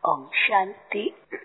Om Shanti.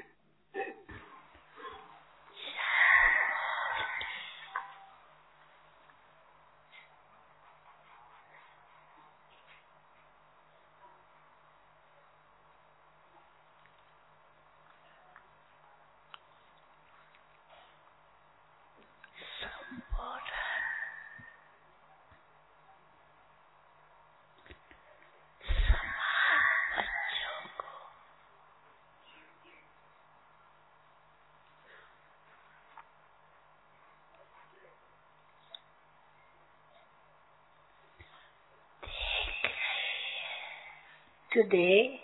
Today,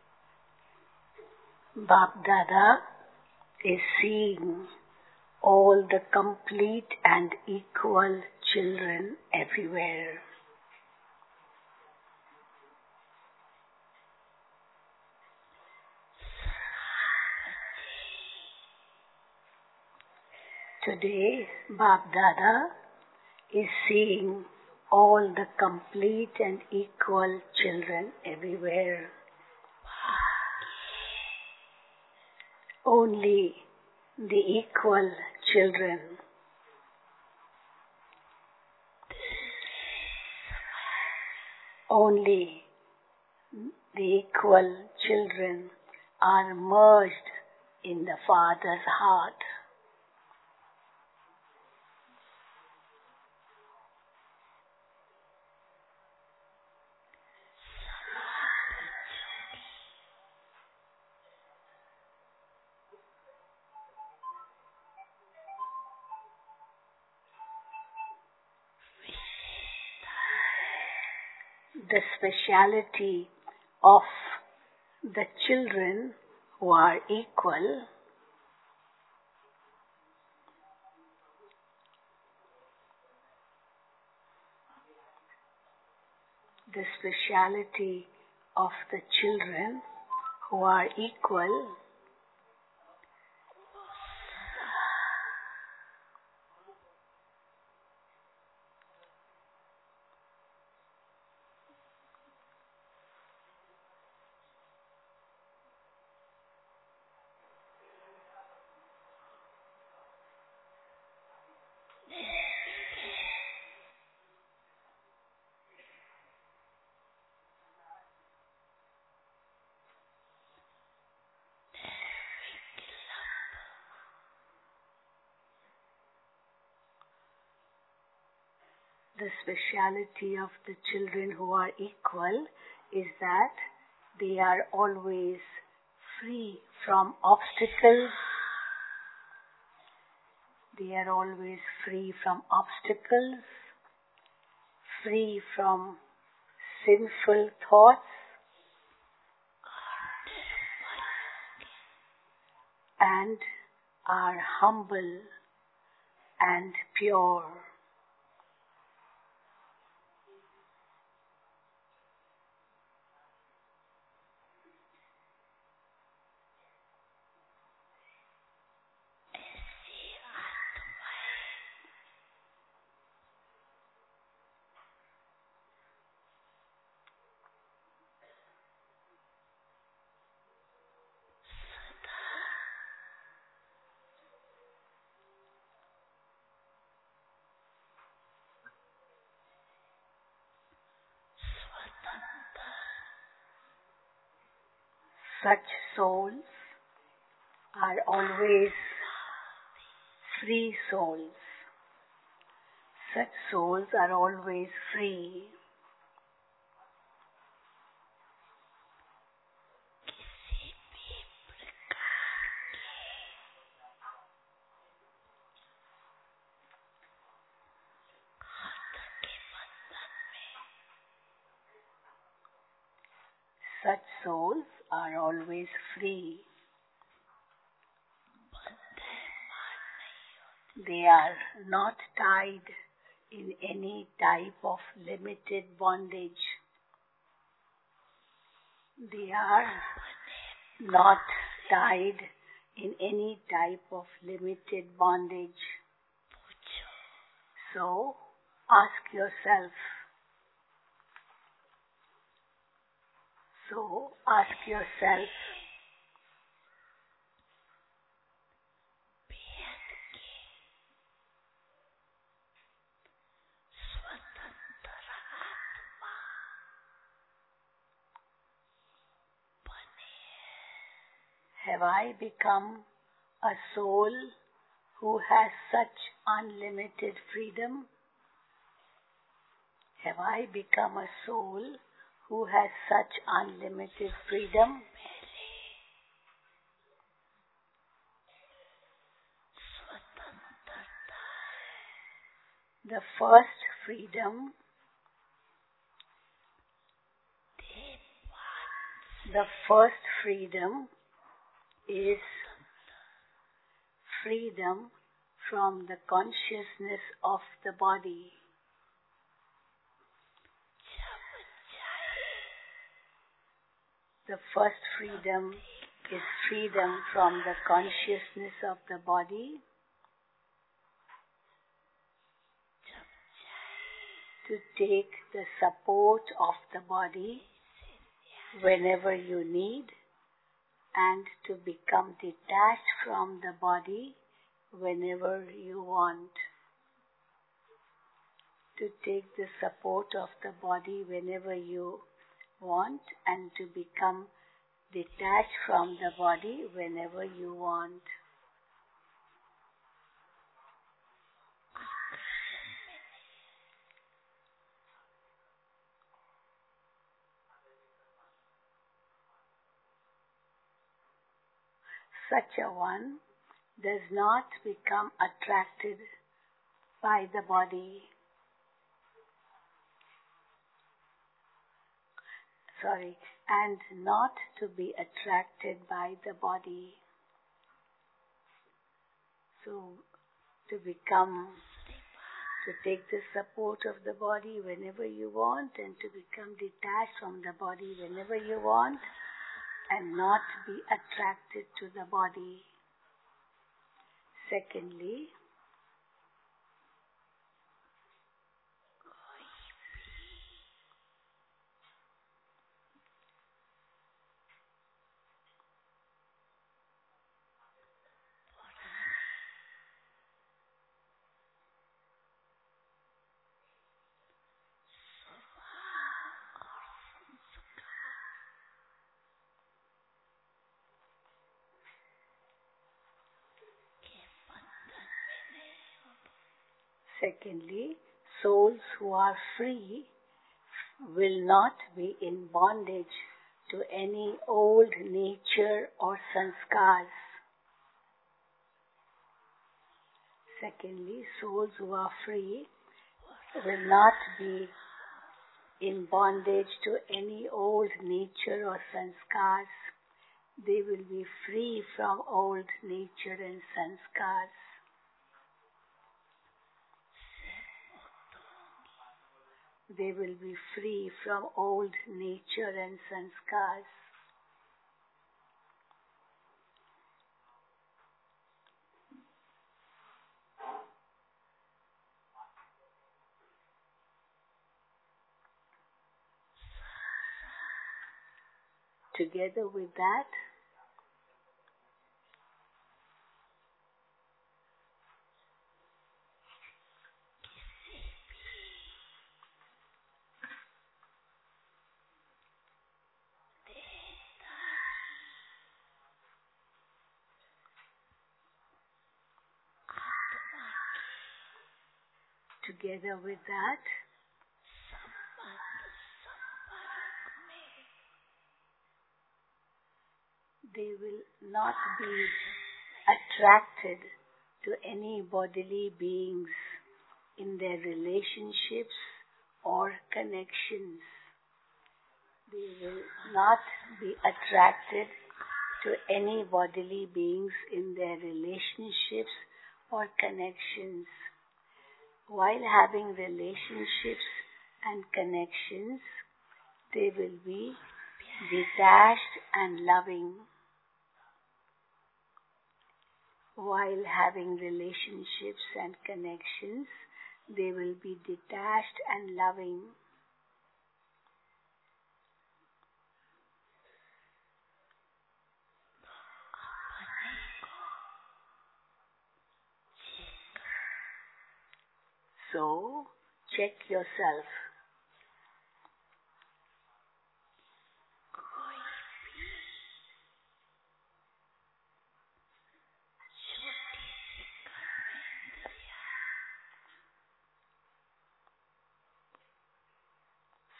Bap Dada is seeing all the complete and equal children everywhere. Today, Bap Dada is seeing all the complete and equal children everywhere. Only the equal children. Only the equal children are merged in the Father's heart. The speciality of the children who are equal is that they are always free from obstacles. They are always free from obstacles, free from sinful thoughts, and are humble and pure. Such souls are always free souls. Such souls are always free. Such souls are always free. They are not tied in any type of limited bondage. They are not tied in any type of limited bondage. So, ask yourself, Have I become a soul who has such unlimited freedom? Have I become a soul who has such unlimited freedom? The first freedom, is freedom from the consciousness of the body. The first freedom is freedom from the consciousness of the body, to take the support of the body whenever you need, and to become detached from the body whenever you want. To take the support of the body whenever you want, and to become detached from the body whenever you want. Such a one does not become attracted by the body. And not to be attracted by the body. So, to take the support of the body whenever you want, and to become detached from the body whenever you want, and not be attracted to the body. Secondly, souls who are free will not be in bondage to any old nature or sanskars. Souls who are free will not be in bondage to any old nature or sanskars. They will be free from old nature and sanskars. They will be free from old nature and sanskars. Together with that, they will not be attracted to any bodily beings in their relationships or connections. They will not be attracted to any bodily beings in their relationships or connections. While having relationships and connections, they will be detached and loving. While having relationships and connections, they will be detached and loving. So, check yourself.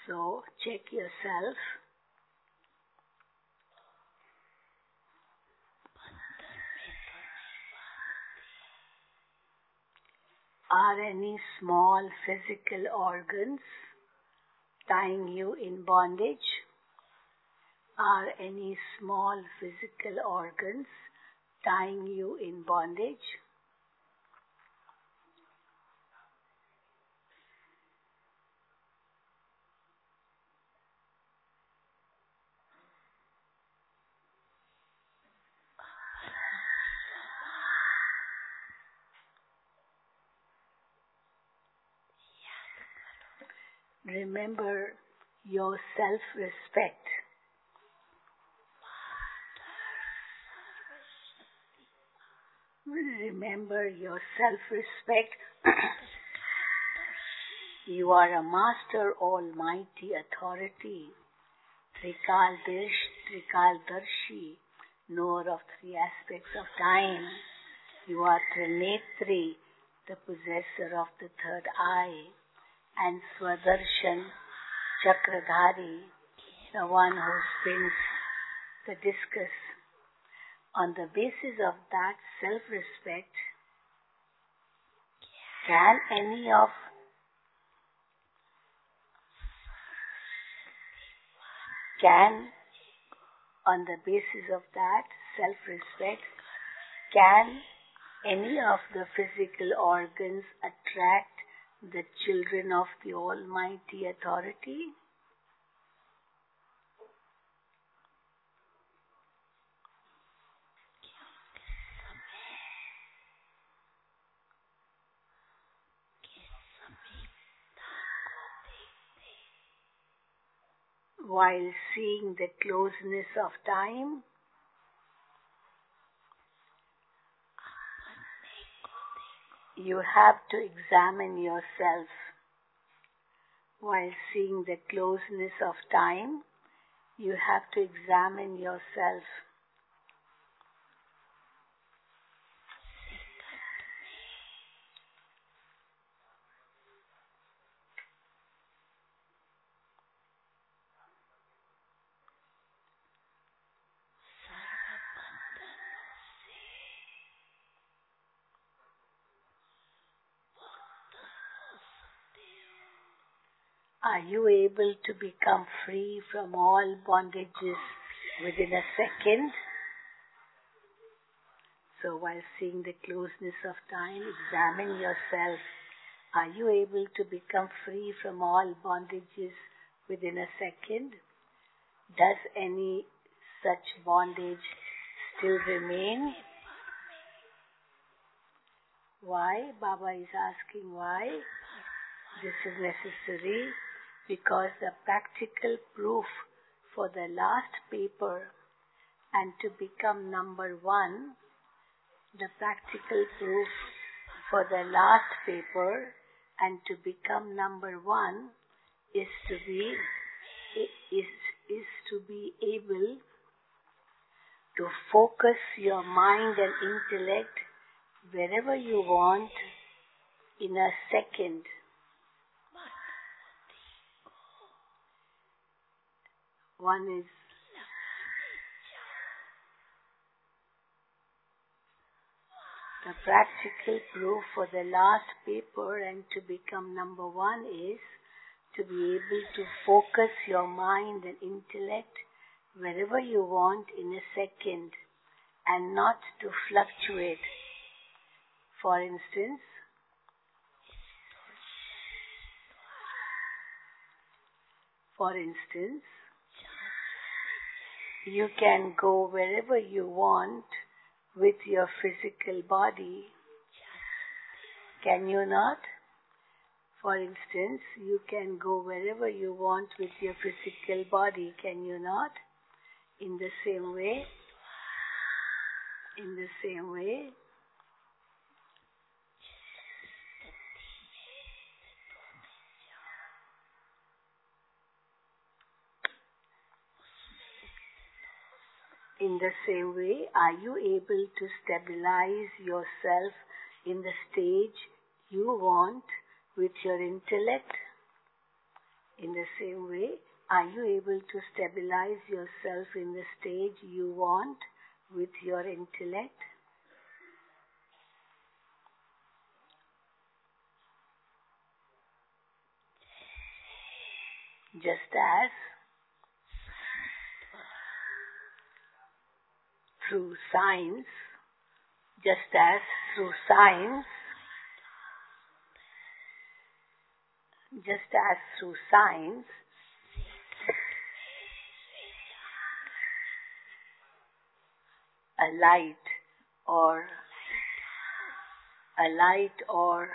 So check yourself. Are any small physical organs tying you in bondage? Are any small physical organs tying you in bondage? Remember your self-respect. Remember your self-respect. You are a master almighty authority, Trikaldarshi, knower of three aspects of time. You are Trinetri, the possessor of the third eye, and Swadarshan Chakradhari, the one who spins the discus. On the basis of that self-respect, on the basis of that self-respect, can any of the physical organs attract the children of the Almighty Authority? While seeing the closeness of time, you have to examine yourself. While seeing the closeness of time, you have to examine yourself. Are you able to become free from all bondages within a second? So while seeing the closeness of time, examine yourself. Are you able to become free from all bondages within a second? Does any such bondage still remain? Why? Baba is asking why. This is necessary because the practical proof for the last paper and to become number one, the practical proof for the last paper and to become number one is to be able to focus your mind and intellect wherever you want in a second. One is the practical proof for the last paper and to become number one is to be able to focus your mind and intellect wherever you want in a second and not to fluctuate. For instance, you can go wherever you want with your physical body. Can you not? For instance, you can go wherever you want with your physical body. Can you not? In the same way, are you able to stabilize yourself in the stage you want with your intellect? In the same way, are you able to stabilize yourself in the stage you want with your intellect? Just as through science, a light or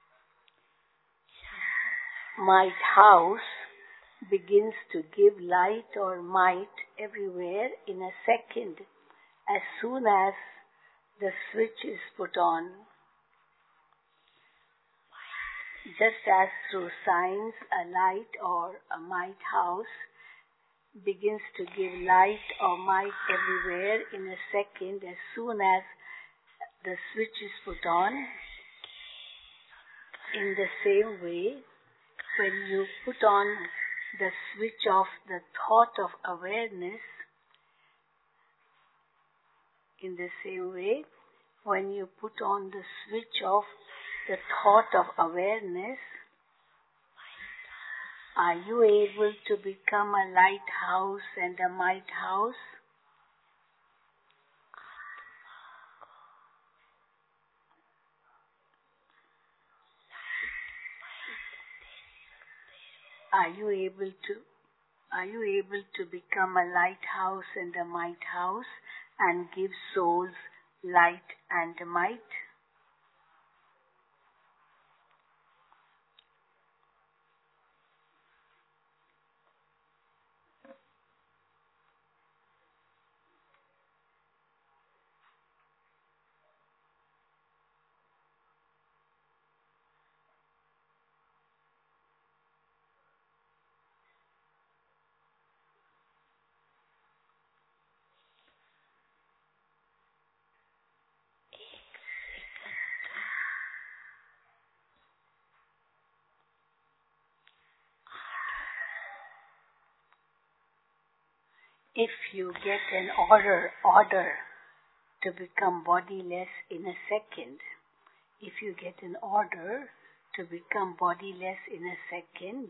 might house begins to give light or might everywhere in a second as soon as the switch is put on. Just as through science a light or a might house begins to give light or might everywhere in a second as soon as the switch is put on, in the same way, when you put on the switch of the thought of awareness, in the same way, when you put on the switch of the thought of awareness, are you able to become a lighthouse and a might house? Are you able to become a lighthouse and a might house and give souls light and might? If you get an order to become bodiless in a second, if you get an order to become bodiless in a second,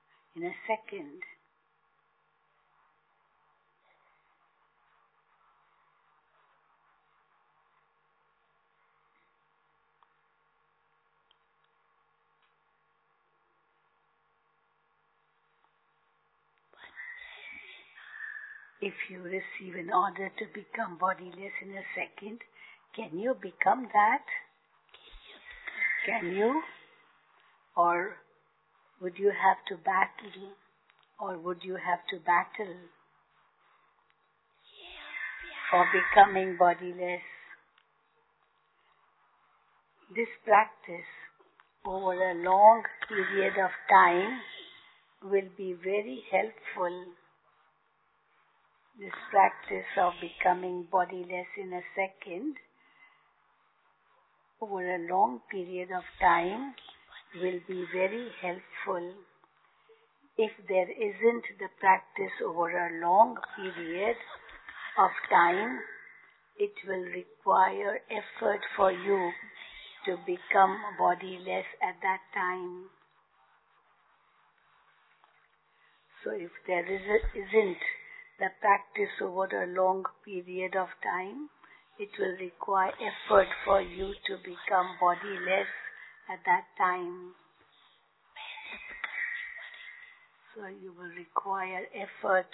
if you receive an order to become bodiless in a second, can you become that? Can you? Or would you have to battle? For becoming bodiless? This practice over a long period of time will be very helpful. This practice of becoming bodiless in a second over a long period of time will be very helpful. If there isn't the practice over a long period of time, it will require effort for you to become bodiless at that time. So if there isn't the practice over a long period of time, it will require effort for you to become bodiless at that time. So you will require effort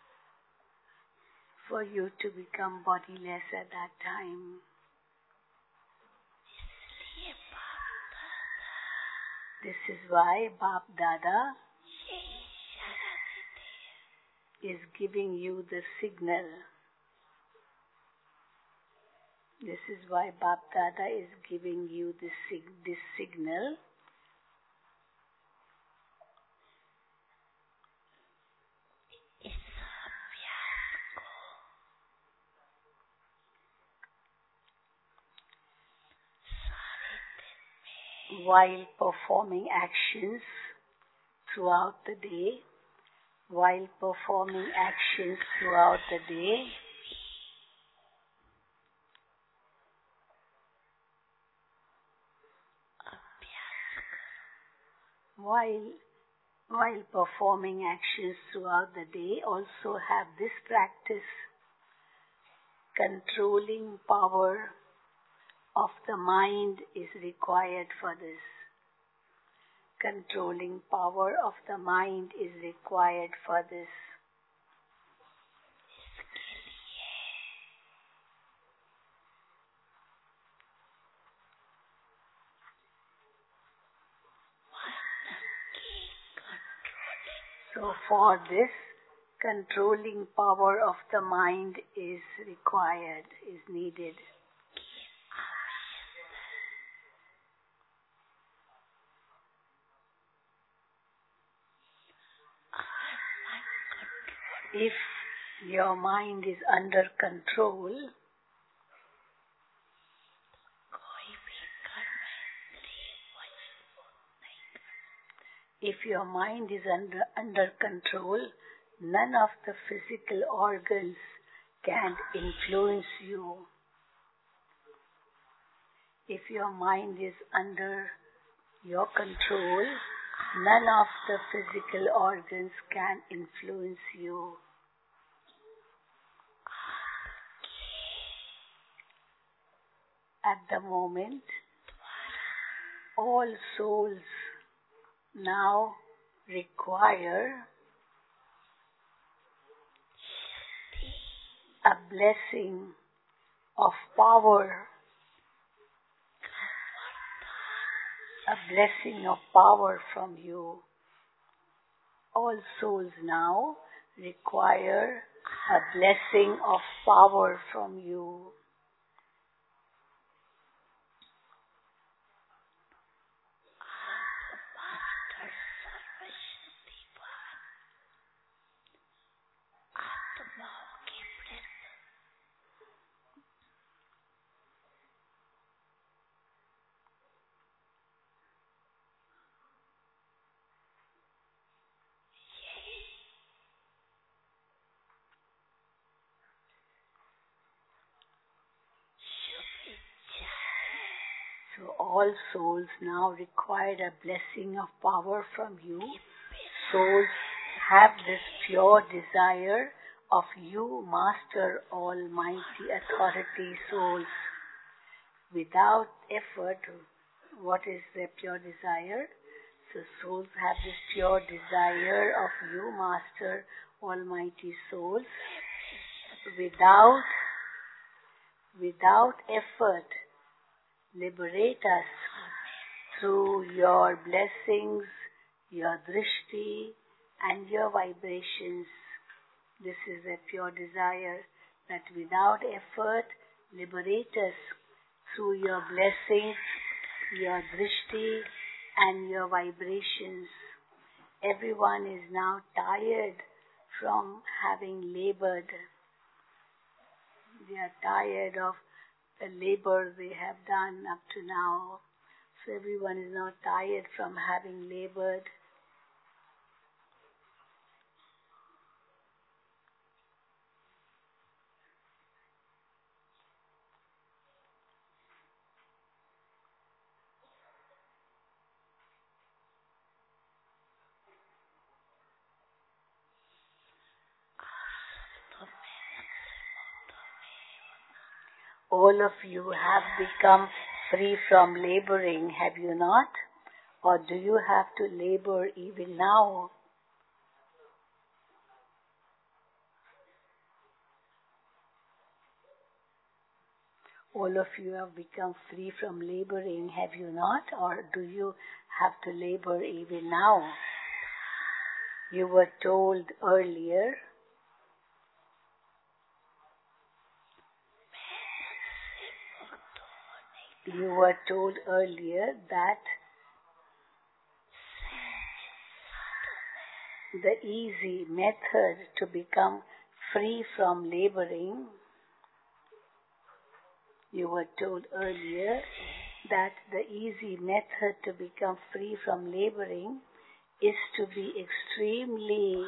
for you to become bodiless at that time. This is why Bap Dada is giving you the signal. This is why Bap Dada is giving you this signal. While performing actions throughout the day, while performing actions throughout the day, while performing actions throughout the day, also have this practice. Controlling power of the mind is required for this. Controlling power of the mind is required for this. So for this, controlling power of the mind is required, is needed. If your mind is under control, if your mind is under control, none of the physical organs can influence you. If your mind is under your control, none of the physical organs can influence you. At the moment, all souls now require a blessing of power, a blessing of power from you. All souls now require a blessing of power from you. So all souls now require a blessing of power from you. Souls have this pure desire of you, Master, Almighty Authority Souls. Without effort, what is their pure desire? So souls have this pure desire of you, Master, Almighty Souls. Without effort, liberate us through your blessings, your drishti, and your vibrations. This is a pure desire, that without effort, liberate us through your blessings, your drishti, and your vibrations. Everyone is now tired from having labored. They are tired of the labor they have done up to now. So everyone is now tired from having labored. All of you have become free from laboring, have you not? Or do you have to labor even now? All of you have become free from laboring, have you not? Or do you have to labor even now? You were told earlier that the easy method to become free from laboring, you were told earlier that the easy method to become free from laboring is to be extremely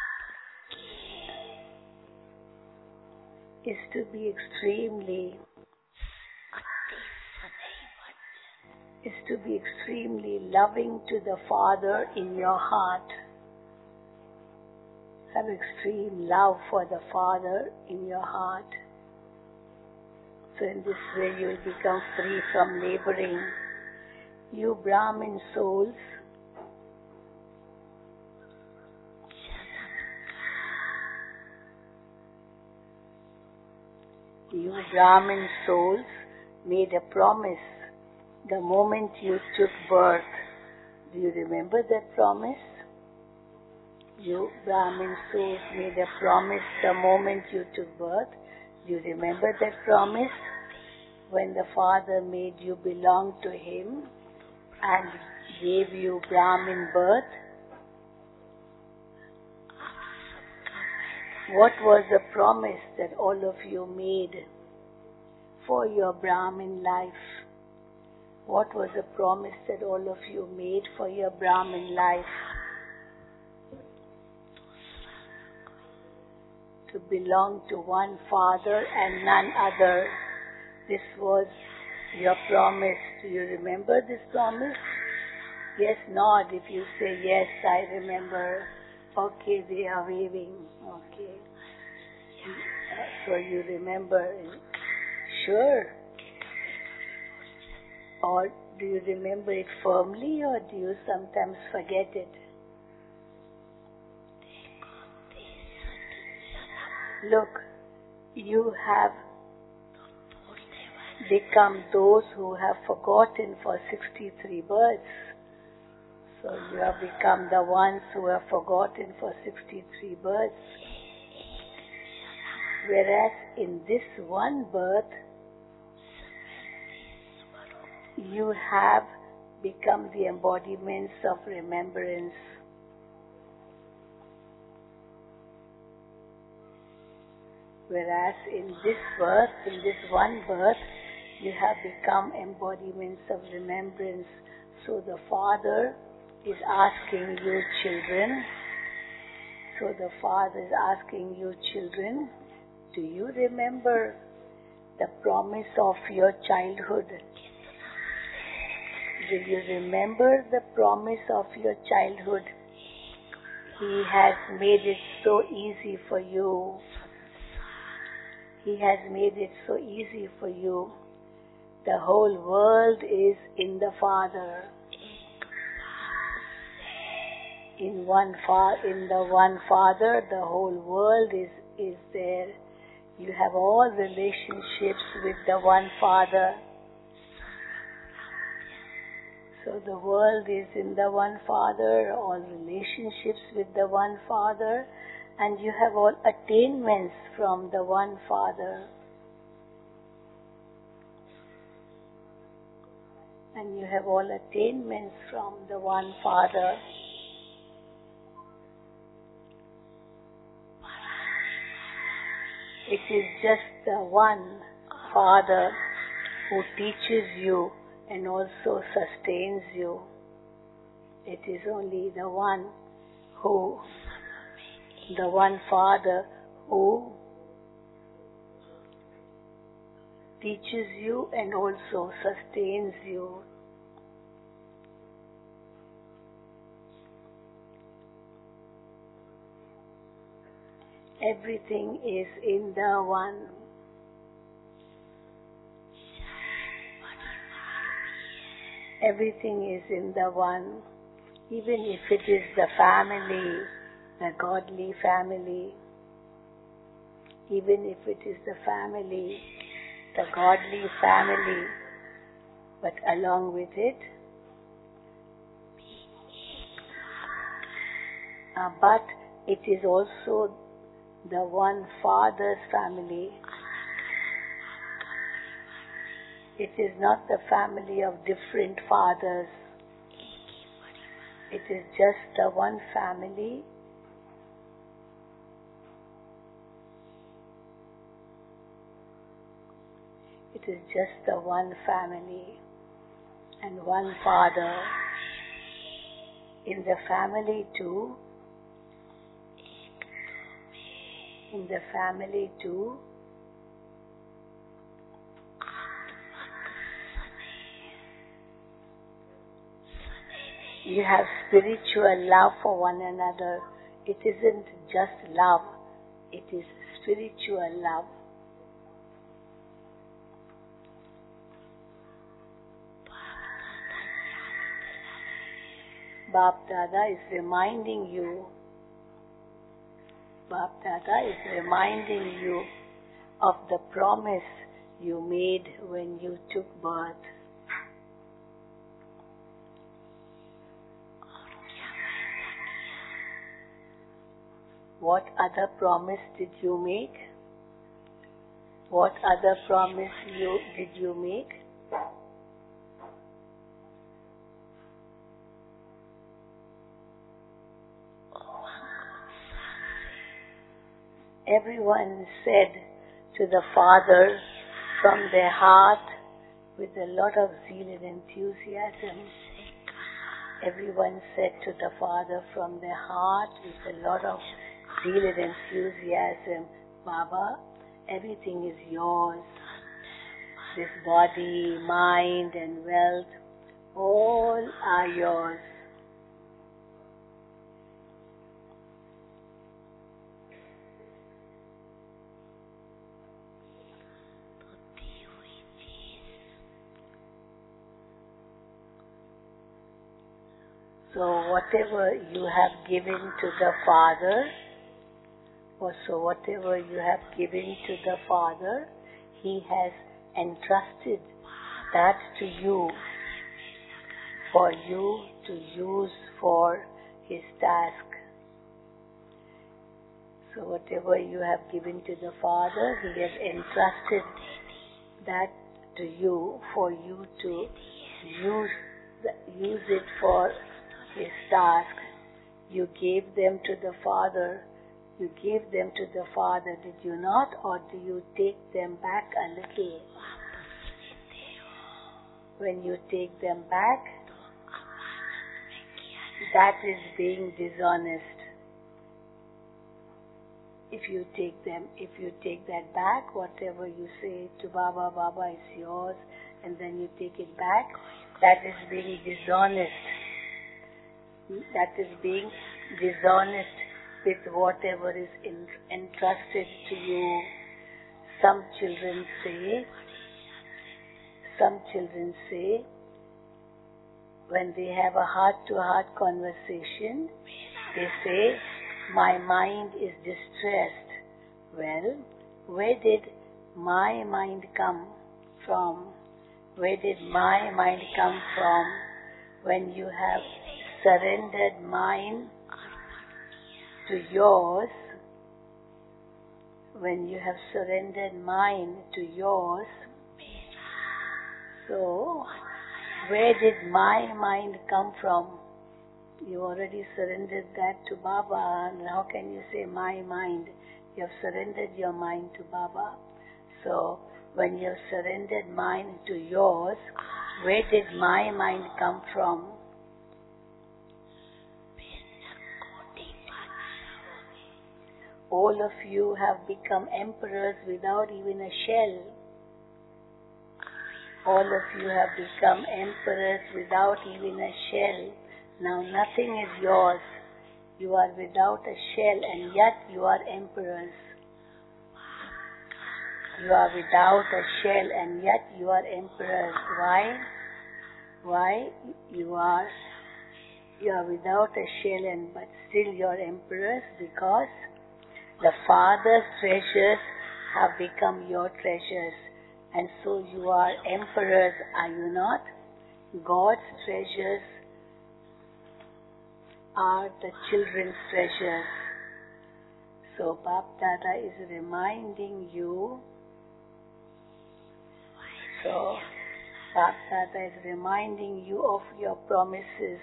loving to the Father in your heart. Have extreme love for the Father in your heart. So in this way you will become free from laboring. You Brahmin souls, made a promise the moment you took birth. Do you remember that promise? You Brahmin souls made a promise the moment you took birth. Do you remember that promise? When the Father made you belong to Him and gave you Brahmin birth, what was the promise that all of you made for your Brahmin life? What was the promise that all of you made for your Brahmin life? To belong to one Father and none other. This was your promise. Do you remember this promise? Yes, nod if you say, yes, I remember. Okay, they are waving. Okay. So you remember. Sure. Or do you remember it firmly, or do you sometimes forget it? Look, you have become those who have forgotten for 63 births. So you have become the ones who have forgotten for 63 births. Whereas in this one birth, you have become the embodiments of remembrance. Whereas in this one birth, you have become embodiments of remembrance. So the Father is asking you children, do you remember the promise of your childhood? Do you remember the promise of your childhood? He has made it so easy for you. He has made it so easy for you. The whole world is in the Father. In the one Father, the whole world is there. You have all relationships with the one Father. So the world is in the one Father, all relationships with the one Father, and you have all attainments from the one Father. And you have all attainments from the one Father. It is just the one Father who teaches you and also sustains you. It is only the one Father who teaches you and also sustains you. Everything is in the one. Everything is in the one. Even if it is the family, the godly family. Even if it is the family, the godly family. But along with it, but it is also the one Father's family. It is not the family of different fathers. It is just the one family. It is just the one family and one Father. in the family too, you have spiritual love for one another. It isn't just love, it is spiritual love. Bap Dada is reminding you of the promise you made when you took birth. What other promise did you make? What other promise did you make? Everyone said to the Father from their heart with a lot of zeal and enthusiasm. Everyone said to the Father from their heart with a lot of zeal and enthusiasm, Baba, everything is yours. This body, mind and wealth, all are yours. So whatever you have given to the Father, He has entrusted that to you for you to use for His task. So whatever you have given to the Father, He has entrusted that to you for you to use it for His task. You gave them to the Father. Did you not? Or do you take them back a little? When you take them back, that is being dishonest. If you take that back, whatever you say to Baba, Baba is yours, and then you take it back, that is being dishonest. That is being dishonest with whatever is entrusted to you. Some children say, when they have a heart-to-heart conversation, they say, my mind is distressed. Well, where did my mind come from? When you have surrendered mine to yours, so where did my mind come from? You already surrendered that to Baba, and how can you say my mind? You have surrendered your mind to Baba. So when you have surrendered mine to yours, where did my mind come from? All of you have become emperors without even a shell. Now nothing is yours. You are without a shell and yet you are emperors. Why? You are without a shell but still you are emperors because the Father's treasures have become your treasures. And so you are emperors, are you not? God's treasures are the children's treasures. So Bap Dada is reminding you. Of your promises.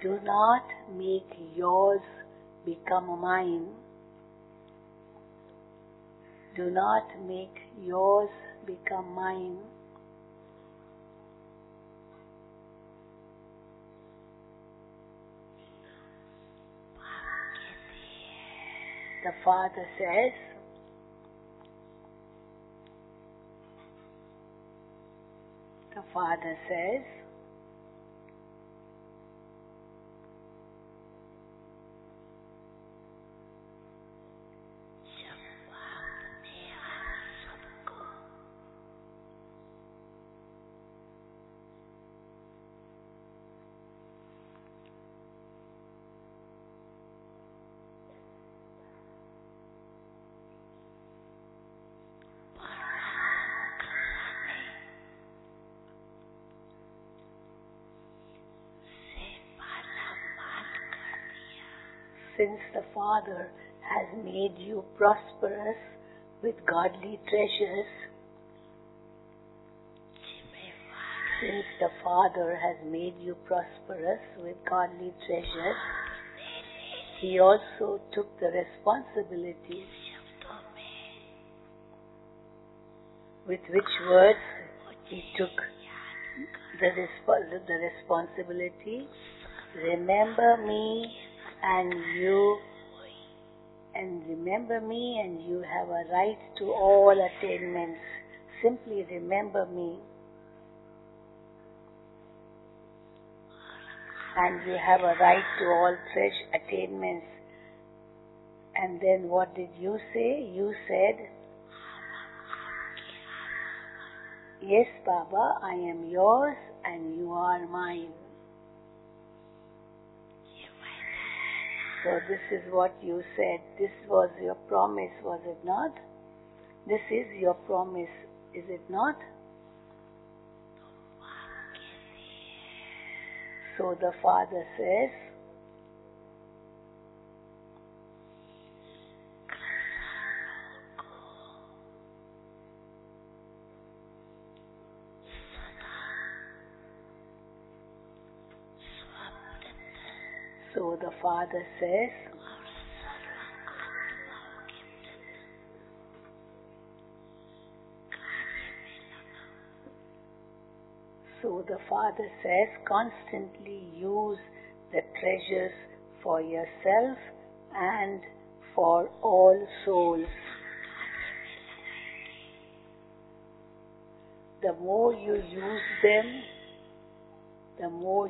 Do not make yours become mine. Do not make yours become mine. The Father says, since the Father has made you prosperous with godly treasures, since the Father has made you prosperous with godly treasures, He also took the responsibility. With which words He took the responsibility? Remember me and you have a right to all attainments. Simply remember me. And you have a right to all attainments. And then what did you say? You said, yes, Baba, I am yours and you are mine. So this is what you said. This was your promise, was it not? This is your promise, is it not? So the Father says, constantly use the treasures for yourself and for all souls. The more you use them, the more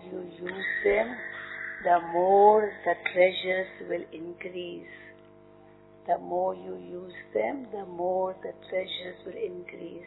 the treasures will increase. The more you use them, the more the treasures will increase.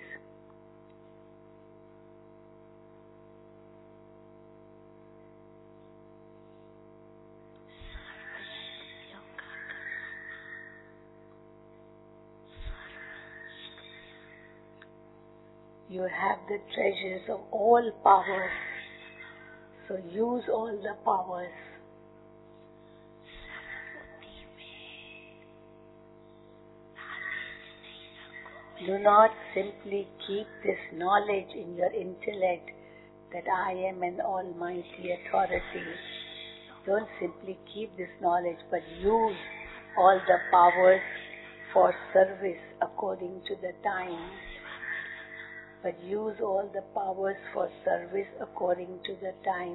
You have the treasures of all powers, so use all the powers. Do not simply keep this knowledge in your intellect that I am an almighty authority. Don't simply keep this knowledge, but use all the powers for service according to the time. But use all the powers for service according to the time.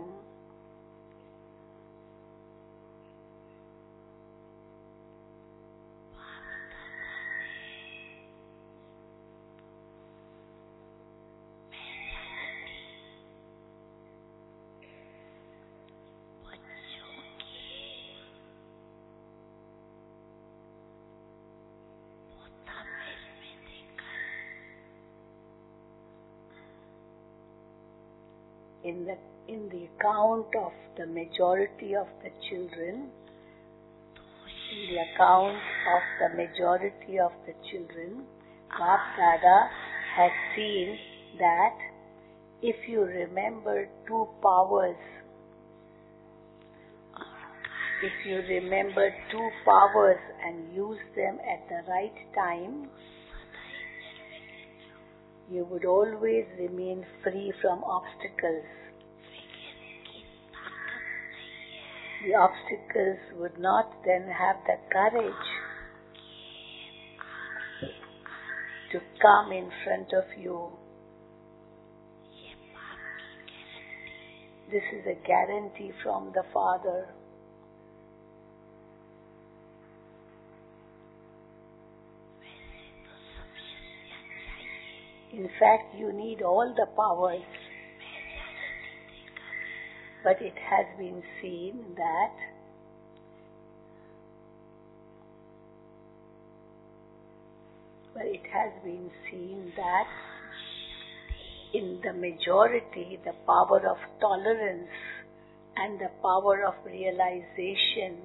In the account of the majority of the children, Bap Dada has seen that if you remember two powers and use them at the right time, you would always remain free from obstacles. the obstacles would not then have the courage to come in front of you. This is a guarantee from the Father. In fact, you need all the powers. But it has been seen that in the majority, the power of tolerance and the power of realization,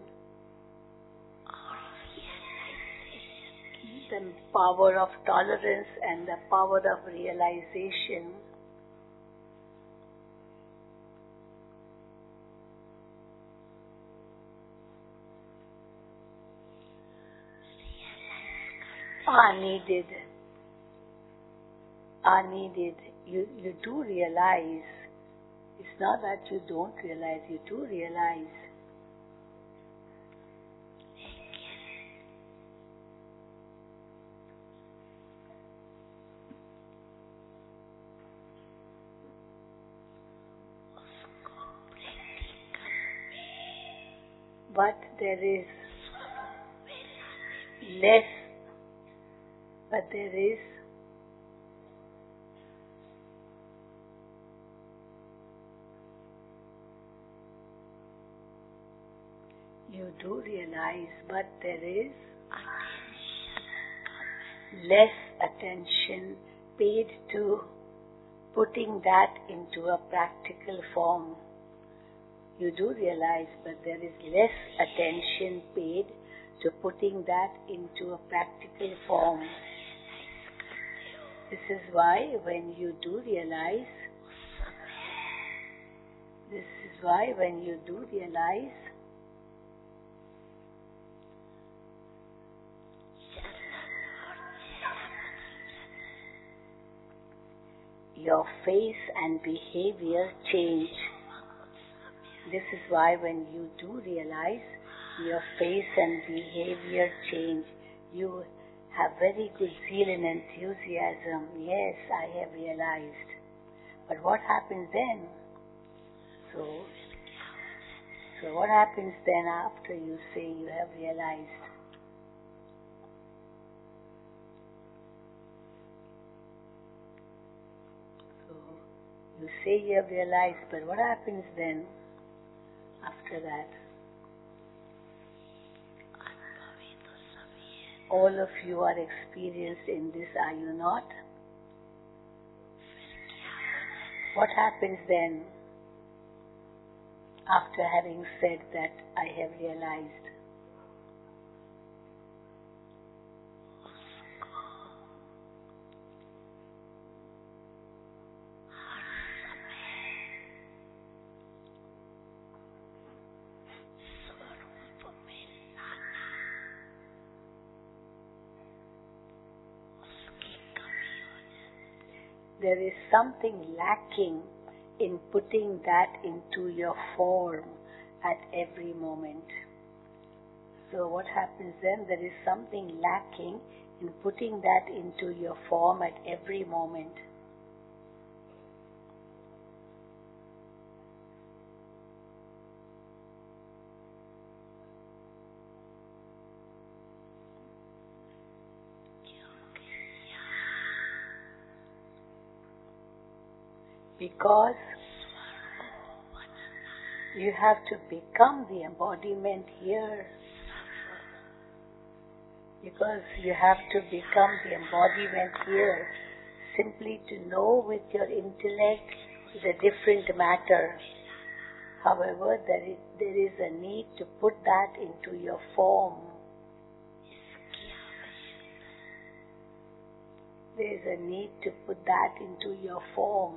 are needed. You do realize. It's not that you don't realize, you do realize. But there is you do realize, but there is less attention paid to putting that into a practical form. You do realize, but there is less attention paid to putting that into a practical form. This is why when you do realize, your face and behavior change. This is why when you do realize, your face and behavior change. You have very good zeal and enthusiasm. Yes, I have realized. But what happens then? So what happens then after you say you have realized? So you say you have realized, but what happens then after that? All of you are experienced in this, are you not? What happens then after having said that I have realized? There is something lacking in putting that into your form at every moment. So what happens then? There is something lacking in putting that into your form at every moment. Because you have to become the embodiment here. Simply to know with your intellect is a different matter. However, there is a need to put that into your form. There is a need to put that into your form.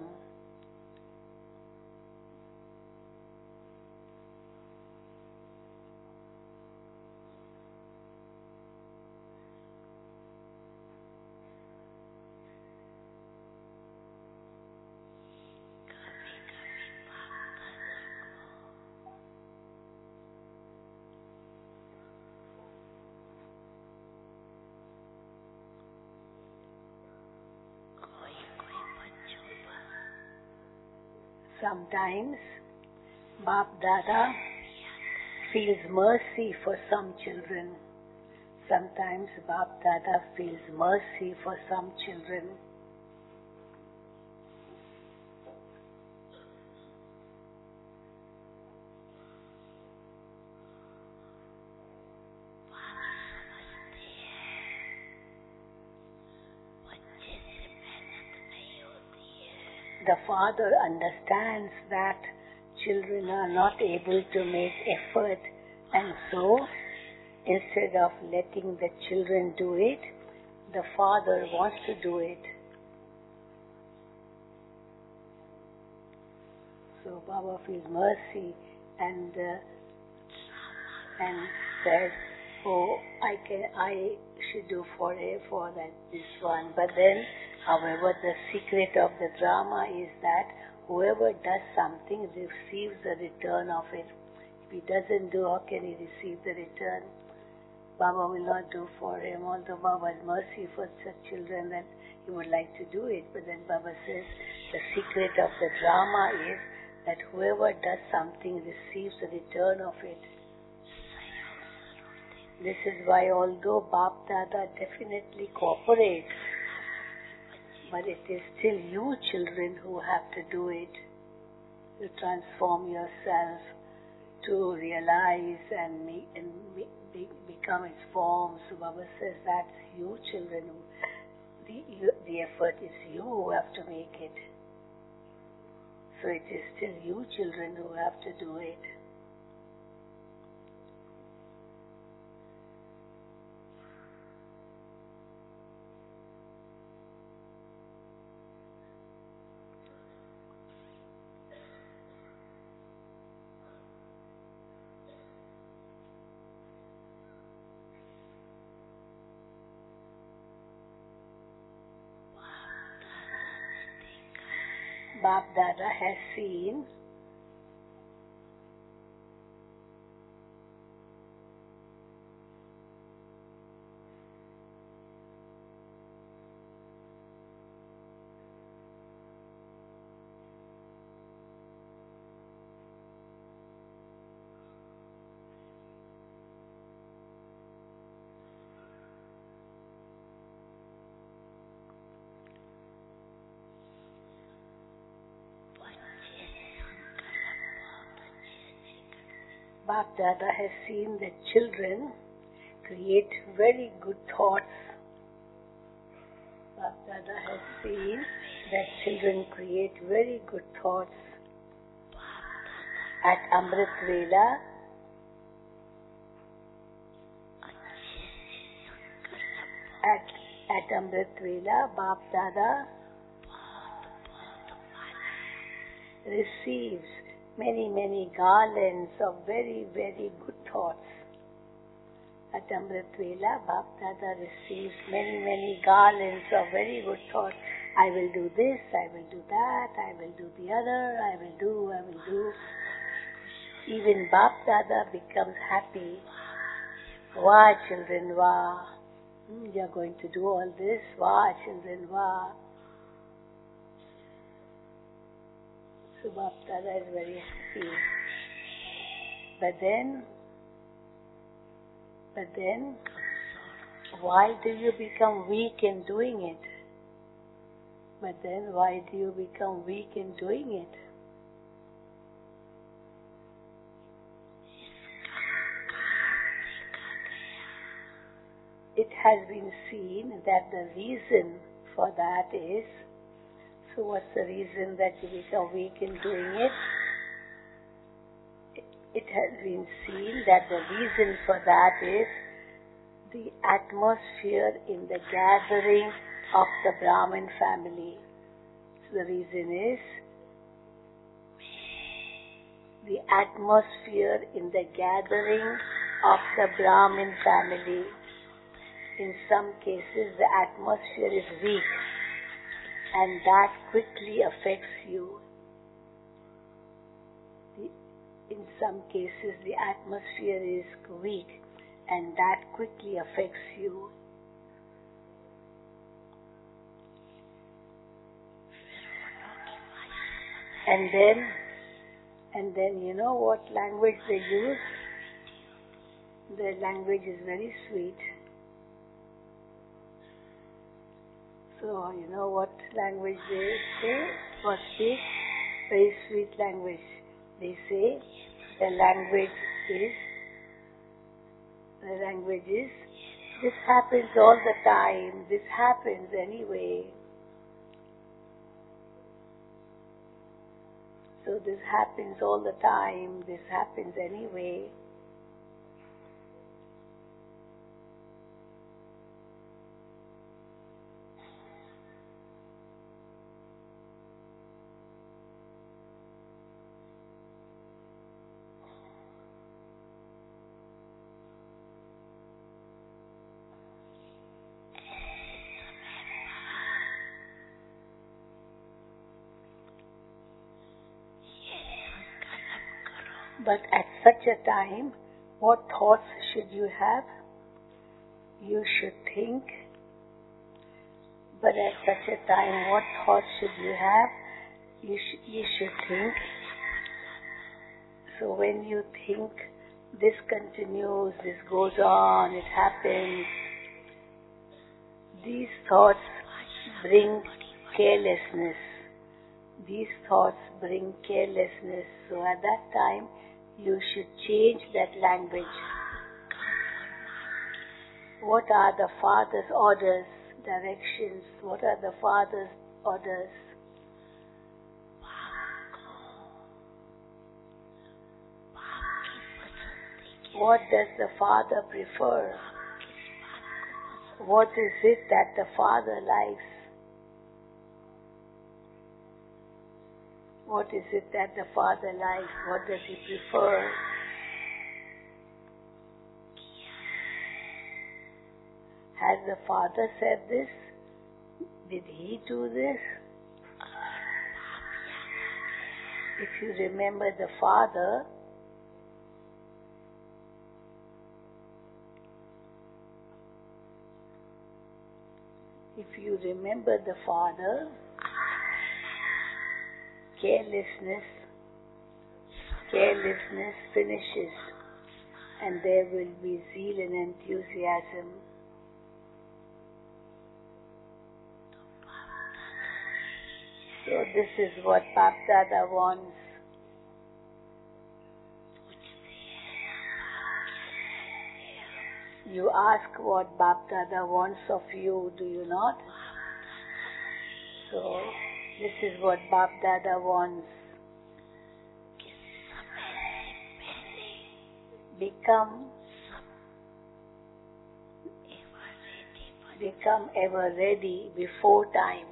Sometimes Bap Dada feels mercy for some children. Sometimes Bap Dada feels mercy for some children. The father understands that children are not able to make effort, and so instead of letting the children do it, the father wants to do it. So Baba feels mercy and says, "Oh, I should do for this one." But then, however, the secret of the drama is that whoever does something receives the return of it. If he doesn't do, how can he receive the return? Baba will not do for him, although Baba has mercy for such children that he would like to do it. But then Baba says the secret of the drama is that whoever does something receives the return of it. This is why, although Bap Dada definitely cooperates, but it is still you children who have to do it. You transform yourself to realize and become its form. So Baba says that's you children. The effort is you who have to make it. So it is still you children who have to do it. Bap Dada has seen Bap Dada has seen that children create very good thoughts. Bap Dada has seen that children create very good thoughts. At Amrit Vela, at Amrit Vela, Bap Dada receives many garlands of very good thoughts. At Amrit Vela, Bap Dada receives many garlands of very good thoughts. I will do this, I will do that, I will do the other, I will do. Even Bap Dada becomes happy. Wah, children, wah. You are going to do all this? Wah, children, wah. So Bap Dada is very happy. But then, why do you become weak in doing it? But then, why do you become weak in doing it? It has been seen that the reason for that is, so what's the reason that you become weak in doing it? It has been seen that the reason for that is the atmosphere in the gathering of the Brahmin family. So the reason is the atmosphere in the gathering of the Brahmin family. In some cases, the atmosphere is weak, and that quickly affects you. In some cases, the atmosphere is weak, and that quickly affects you. And then you know what language they use? Their language is very sweet. So you know what language they say or speak? Very sweet language. They say the language is, this happens all the time, this happens anyway. So this happens all the time, this happens anyway. But at such a time, what thoughts should you have? You should think. But at such a time, what thoughts should you have? You should think. So when you think, this continues, this goes on, it happens. These thoughts bring carelessness. These thoughts bring carelessness. So at that time, you should change that language. What are the Father's orders, directions? What are the Father's orders? What does the Father prefer? What is it that the Father likes? What is it that the Father likes? What does He prefer? Has the Father said this? Did He do this? If you remember the Father, carelessness finishes, and there will be zeal and enthusiasm. So this is what Bap Dada wants. You ask what Bap Dada wants of you, do you not? So this is what Bap Dada wants. Become ever ready before time.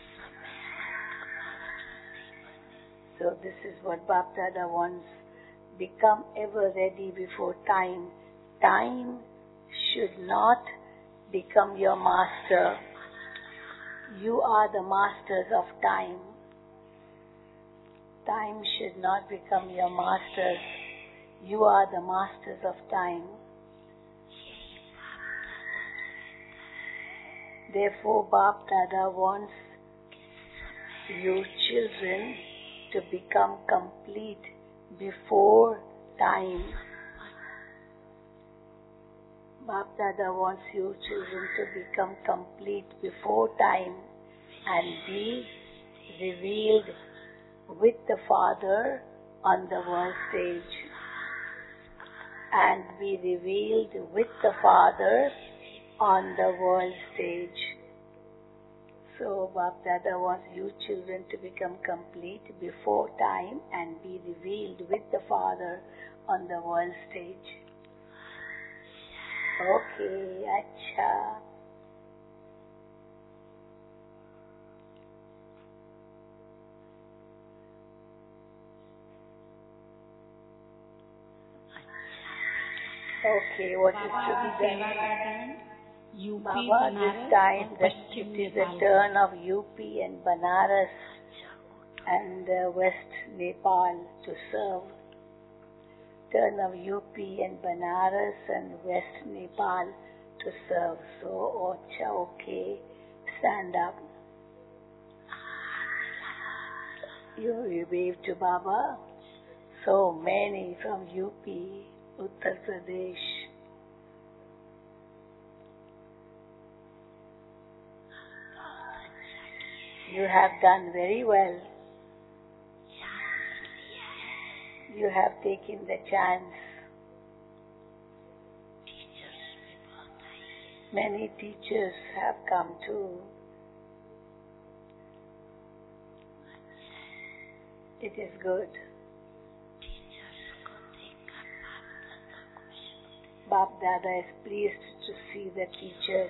So this is what Bap Dada wants. Become ever ready before time. Time should not become your master. You are the masters of time. Time should not become your masters. You are the masters of time. Therefore, Bap Dada wants you children to become complete before time. Bap Dada wants you children to become complete before time and be revealed with the Father on the world stage. And be revealed with the Father on the world stage. So Bap Dada wants you children to become complete before time and be revealed with the Father on the world stage. Okay, acha. Okay, what is to be done? Baba, this time it is the turn of UP and Banaras and West Nepal to serve. Turn of UP and Banaras and West Nepal to serve. So, Ocha, okay, stand up. You wave to Baba. So many from UP, Uttar Pradesh. You have done very well. You have taken the chance. Many teachers have come too. It is good. Bap Dada is pleased to see the teachers.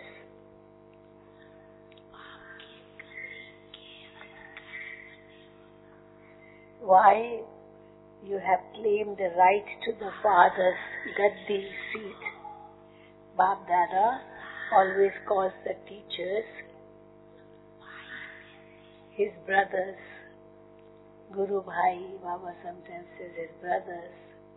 Why you have claimed the right to the Father's Gaddi seat. Bap Dada always calls the teachers his brothers. Guru Bhai, Baba sometimes says his brothers.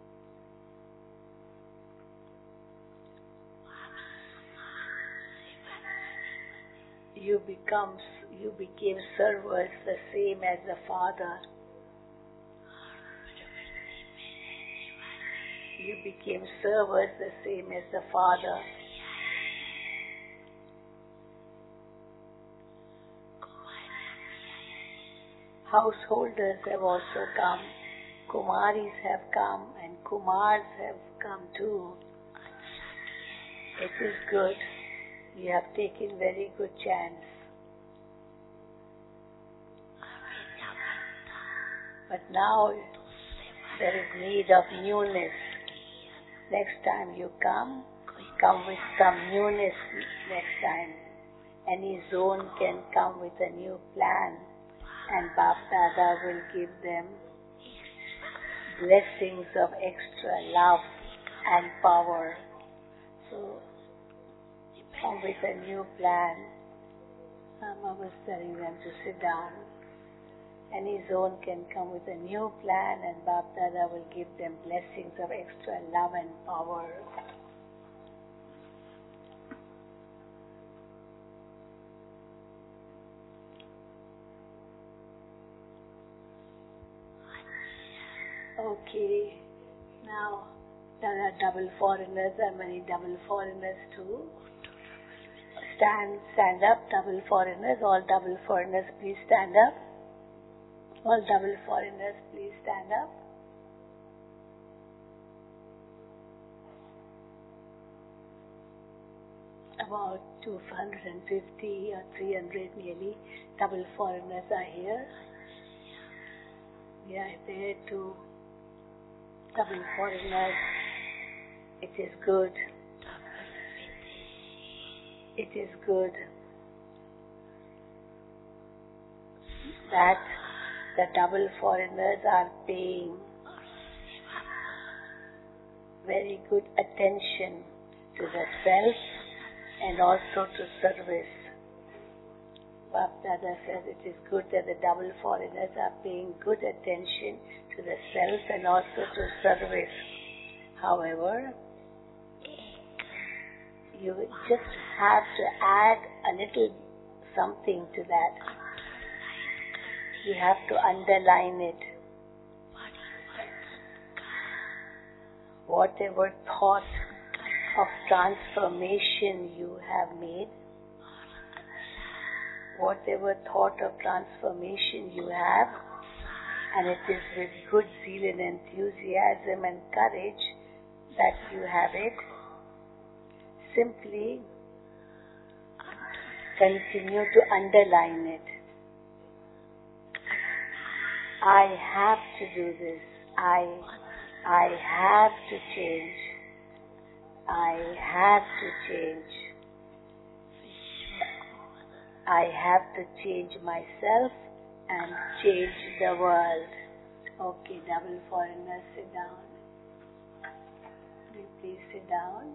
You became servers the same as the Father. You became servers the same as the Father. Householders have also come. Kumaris have come and Kumars have come too. It is good. You have taken very good chance. But now there is need of newness. Next time you come with some newness next time. Any zone can come with a new plan and Bap Dada will give them blessings of extra love and power. So come with a new plan. Mama was telling them to sit down. Any zone can come with a new plan and Bap Dada will give them blessings of extra love and power. Okay, now there are double foreigners. There are many double foreigners too. Stand up, double foreigners. All double foreigners, please stand up. All double foreigners, please stand up. About 250 or 300 nearly double foreigners are here. We are there too. Double foreigners. It is good. It is good that the double foreigners are paying very good attention to the self and also to service. Bap Dada says it is good that the double foreigners are paying good attention to the self and also to service. However, you just have to add a little something to that. You have to underline it. Whatever thought of transformation you have made, whatever thought of transformation you have, and it is with good zeal and enthusiasm and courage that you have it, simply continue to underline it. I have to do this. I have to change. I have to change. I have to change myself and change the world. Okay, double foreigners, sit down. Will you please sit down?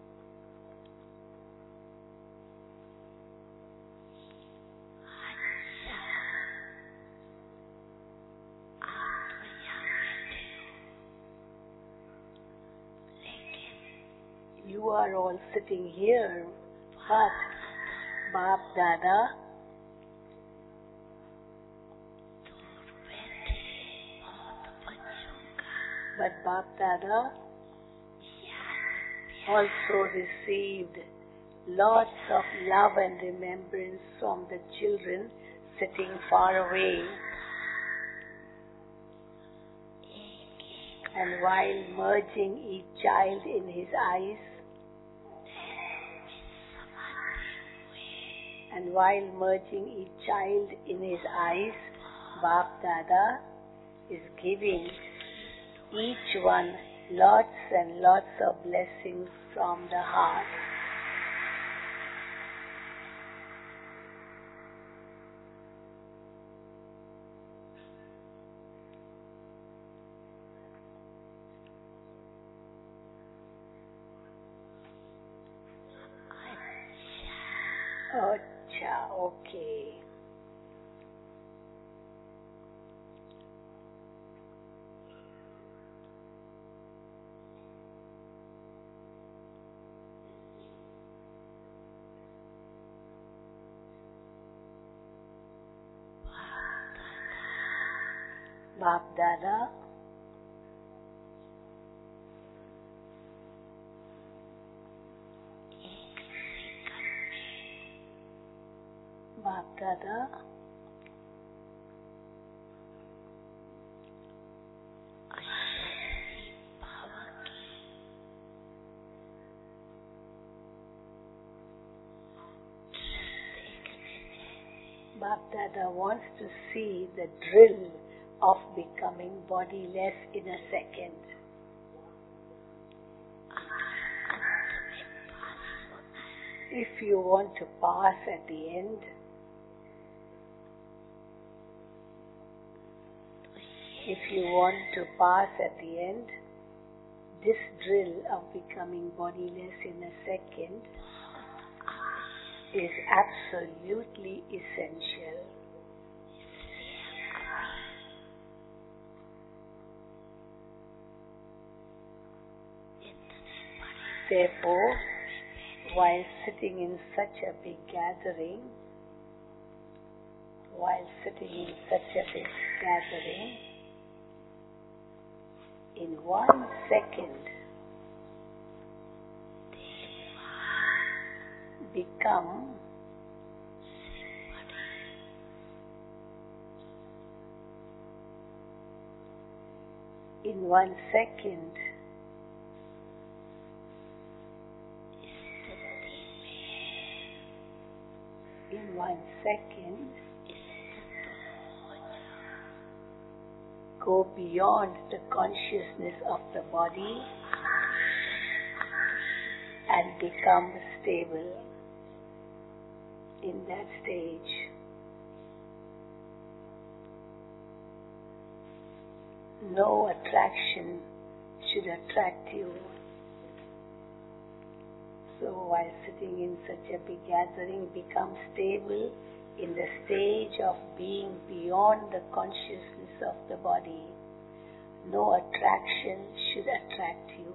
You are all sitting here, but Bap Dada But Bap Dada also received lots of love and remembrance from the children sitting far away. And while merging each child in his eyes, Bap Dada is giving each one lots and lots of blessings from the heart. Acha, okay. Bap Dada Bap Dada wants to see the drill of becoming bodiless in a second. If you want to pass at the end, this drill of becoming bodiless in a second is absolutely essential. Therefore, while sitting in such a big gathering, in 1 second, become go beyond the consciousness of the body and become stable. In that stage, no attraction should attract you. So while sitting in such a big gathering, become stable in the stage of being beyond the consciousness of the body. No attraction should attract you.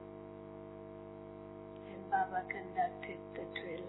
And Baba conducted the drill.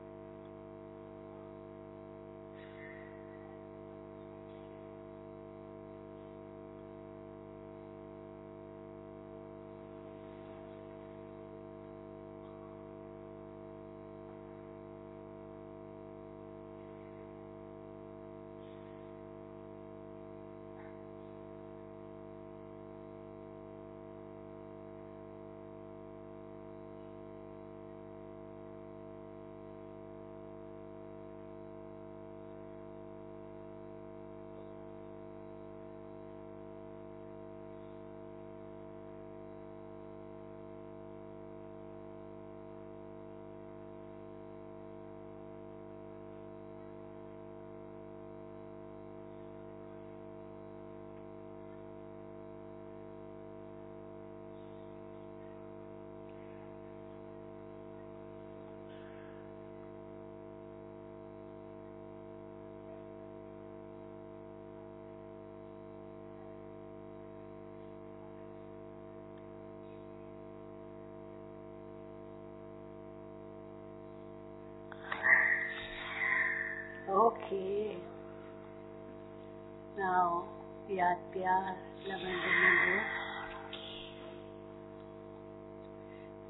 Okay. Now, Yad Pyar, love and remembrance.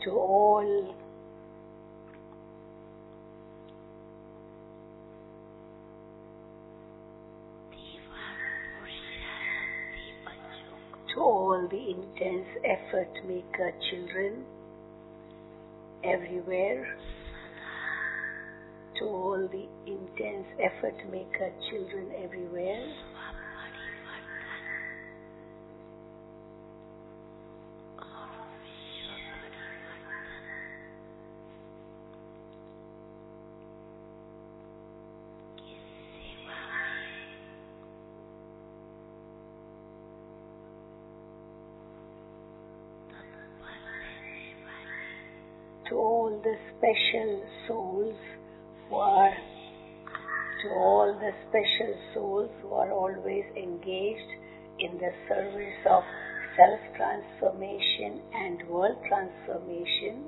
to all the intense effort maker children everywhere, to all the intense effort maker children everywhere, to all the special souls who are always engaged in the service of self-transformation and world transformation,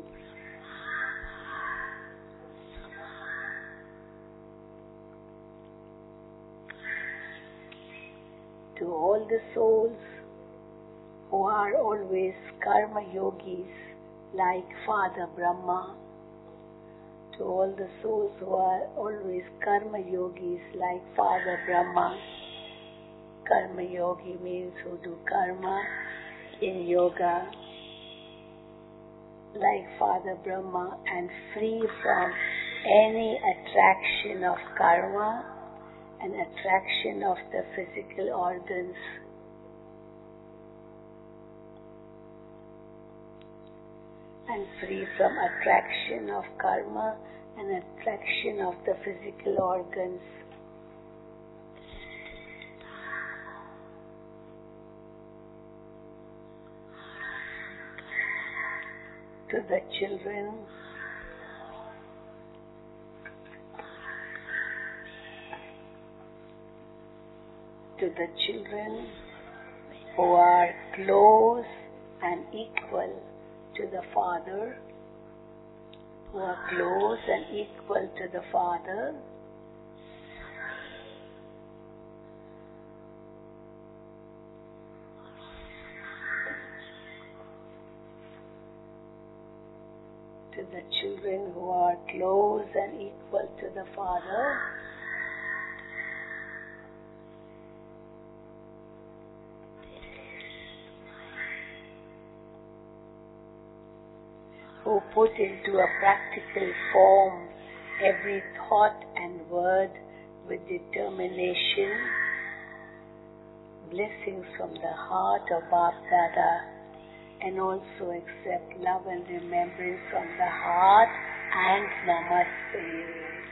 to all the souls who are always karma yogis like Father Brahma, to all the souls who are always karma yogis like Father Brahma. Karma yogi means who do karma in yoga like Father Brahma and free from any attraction of karma and attraction of the physical organs. And free from attraction of karma and attraction of the physical organs. To the children who are close and equal to the Father, who are close and equal to the Father, to the children who are close and equal to the Father, who put into a practical form every thought and word with determination, blessings from the heart of Bap Dada, and also accept love and remembrance from the heart and Namaste.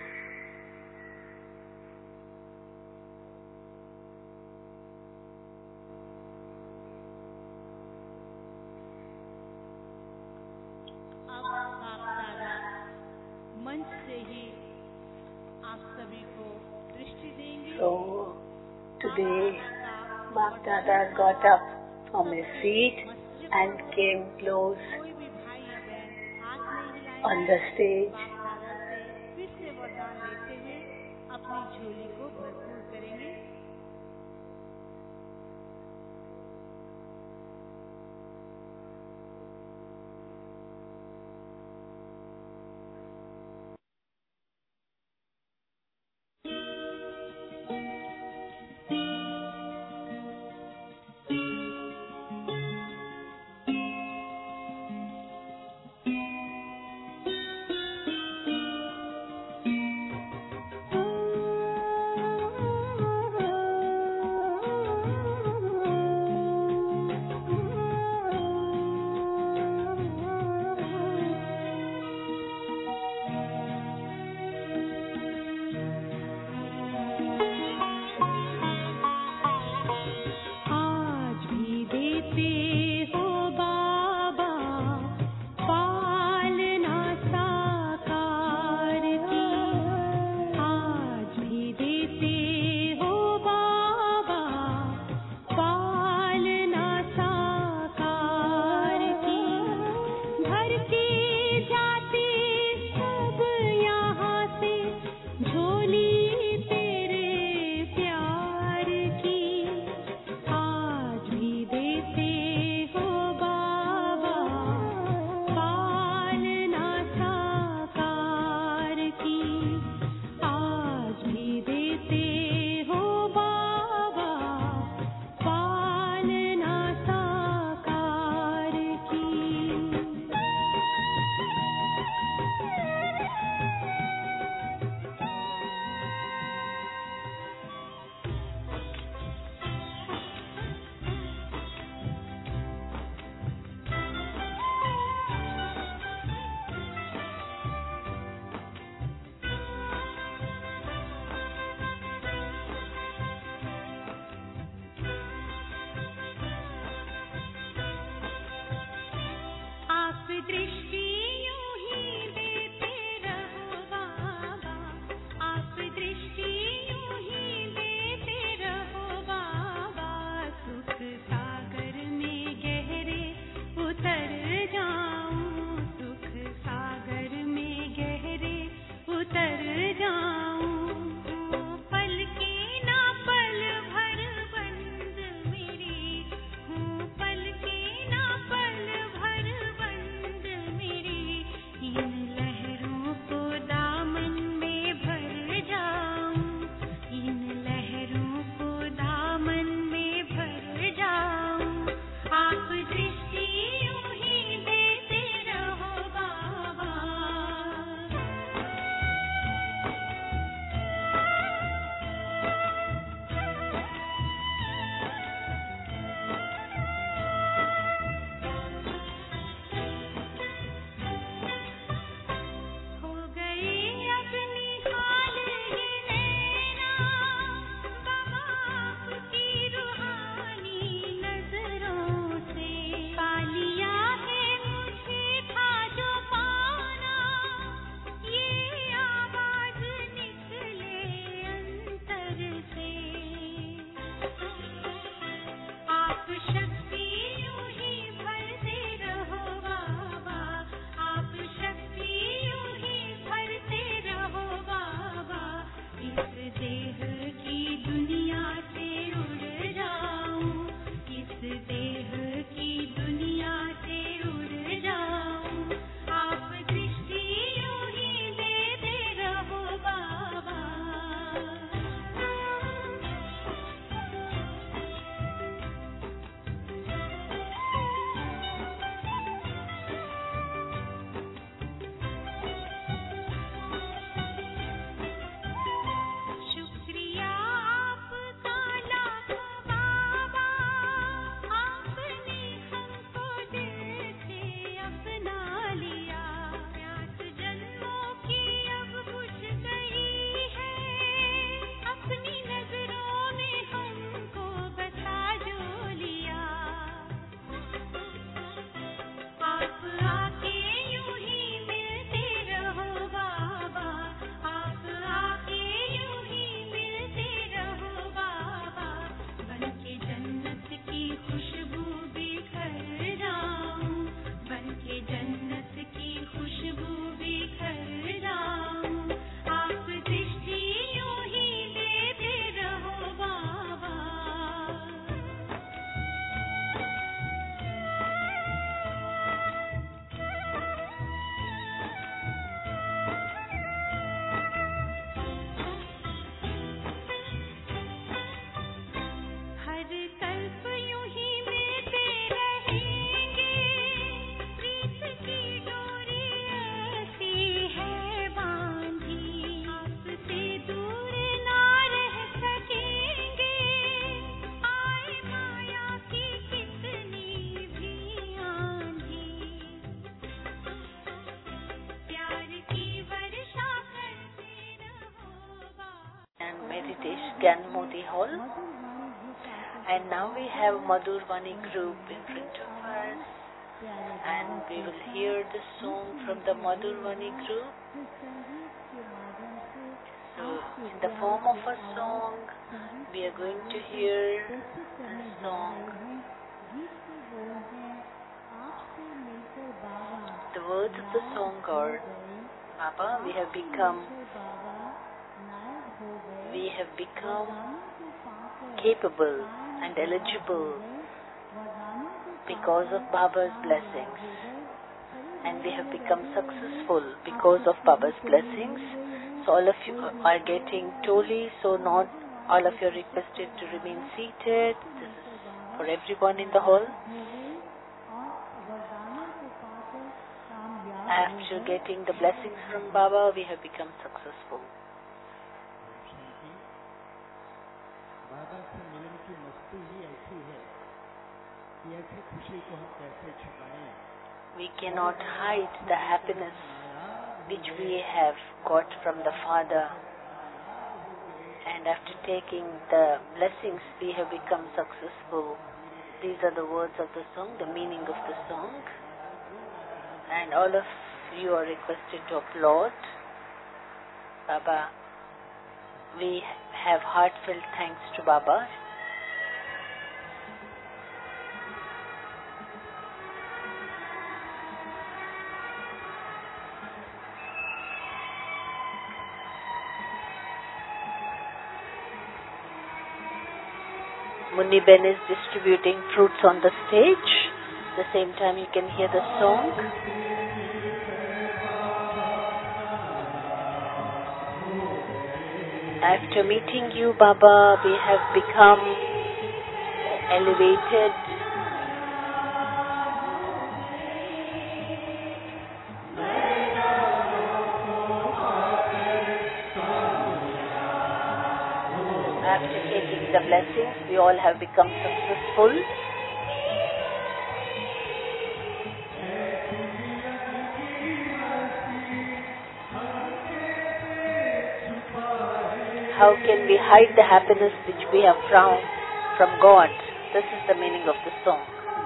So today Bap Dada got up from his seat and came close on the stage. meditation Gyanmoti Hall. And now we have Madhur Vani group in front of us, and we will hear the song from the Madhur Vani group. So in the form of a song, we are going to hear the song. The words of the song are, Baba, we have become capable and eligible because of Baba's blessings, and we have become successful because of Baba's blessings. So all of you are getting toli, so not all of you are requested to remain seated. This is for everyone in the hall. After getting the blessings from Baba, we have become successful. We cannot hide the happiness which we have got from the Father, and after taking the blessings, we have become successful. These are the words of the song, the meaning of the song. And all of you are requested to applaud. Baba, we have heartfelt thanks to Baba. Munni Ben is distributing fruits on the stage. At the same time, you can hear the song. After meeting you, Baba, we have become elevated. After taking the blessings, we all have become successful. How can we hide the happiness which we have found from God? This is the meaning of the song.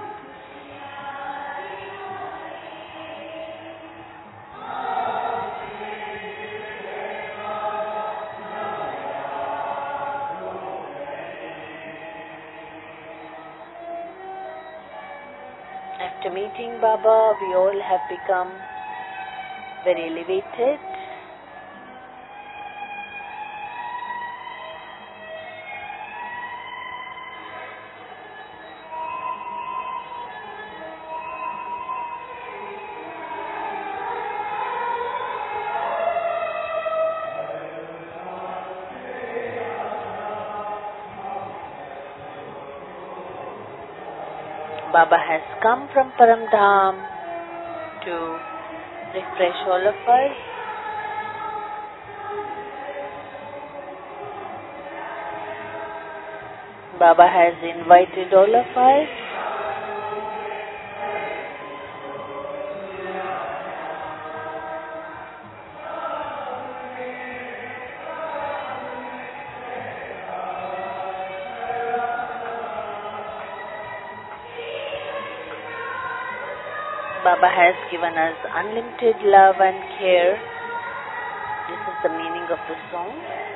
After meeting Baba, we all have become very elevated. Baba has come from Paramdham to refresh all of us. Baba has invited all of us. Baba has given us unlimited love and care. This is the meaning of the song.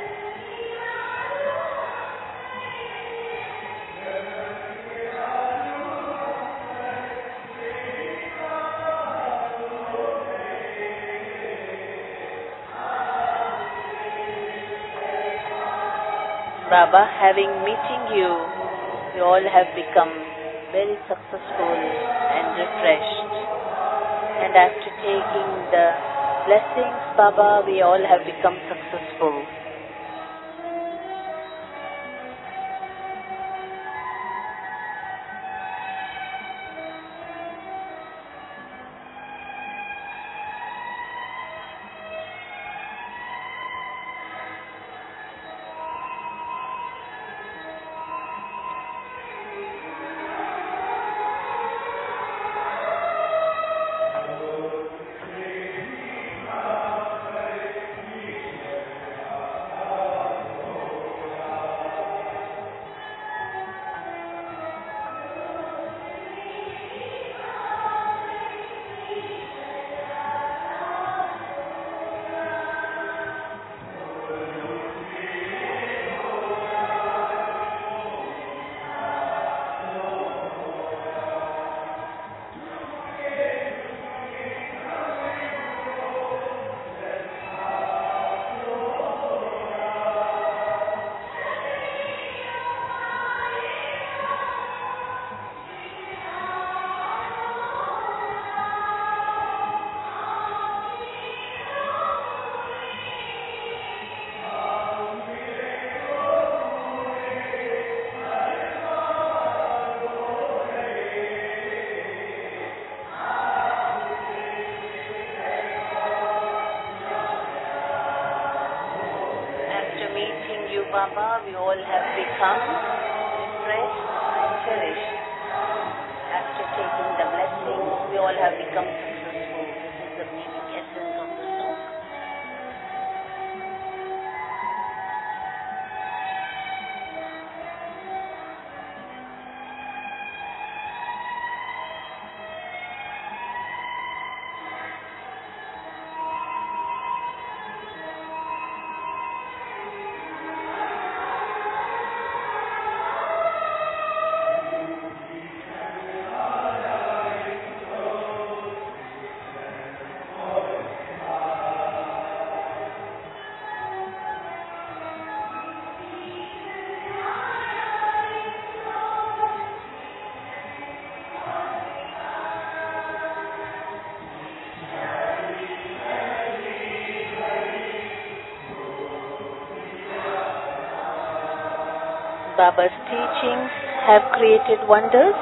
Baba, having meeting you, we all have become very successful and refreshed. And after taking the blessings, Baba, we all have become successful. Thanking you, Baba. We all have become refreshed and cherished. After taking the blessing, we all have become successful. This is the meaning, essence of the song. Baba's teachings have created wonders.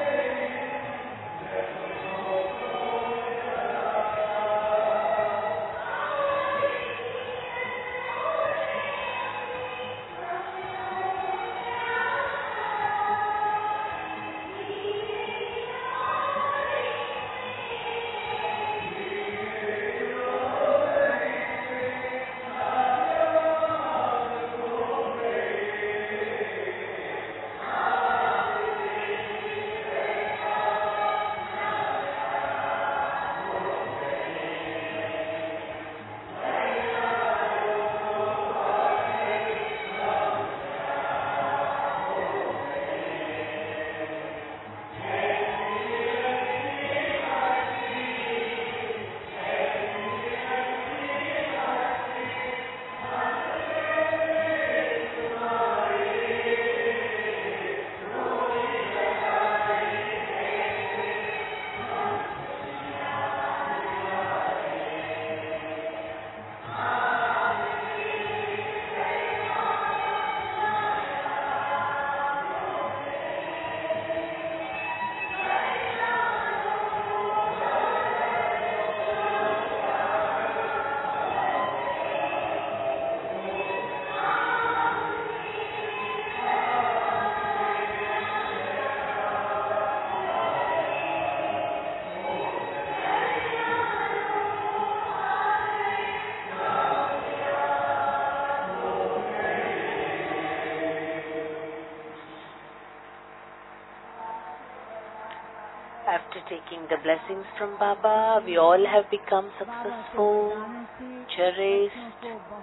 After taking the blessings from Baba, we all have become successful, cherished.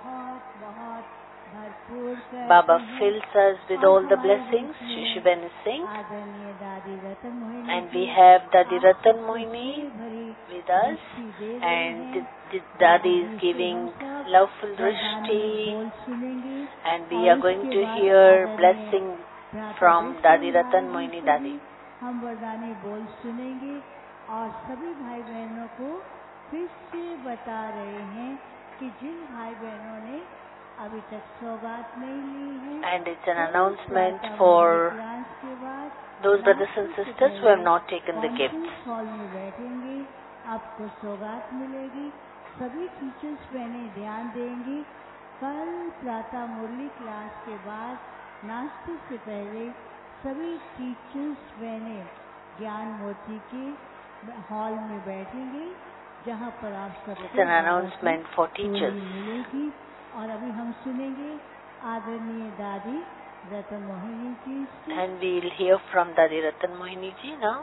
Baba fills us with all the blessings, Shishiben is saying. And we have Dadi Ratan Mohini with us. And Dadi is giving loveful drishti. And we are going to hear blessing from Dadi Ratan Mohini Dadi. हम वरदानी बोल सुनेंगे और सभी भाई बहनों को फिर से बता रहे हैं कि जिन भाई बहनों ने अभी तक सौगात नहीं ली है, and it's an announcement for those brothers and sisters who have not taken the gifts. Hall में बैठेंगे, आपको सौगात मिलेगी. सभी टीचर्स बहनें ध्यान देंगी. कल प्रातः मुरली क्लास के बाद नाश्ते से पहले सभी टीचर्स बहनें ज्ञान मोती के हॉल में बैठेंगे, जहां पर आप सबको an announcement for teachers. मिलेगी. और अभी हम सुनेंगे आदरणीय दादी रतन मोहिनी जी से. And we'll hear from Dadi Ratan Mohini ji now.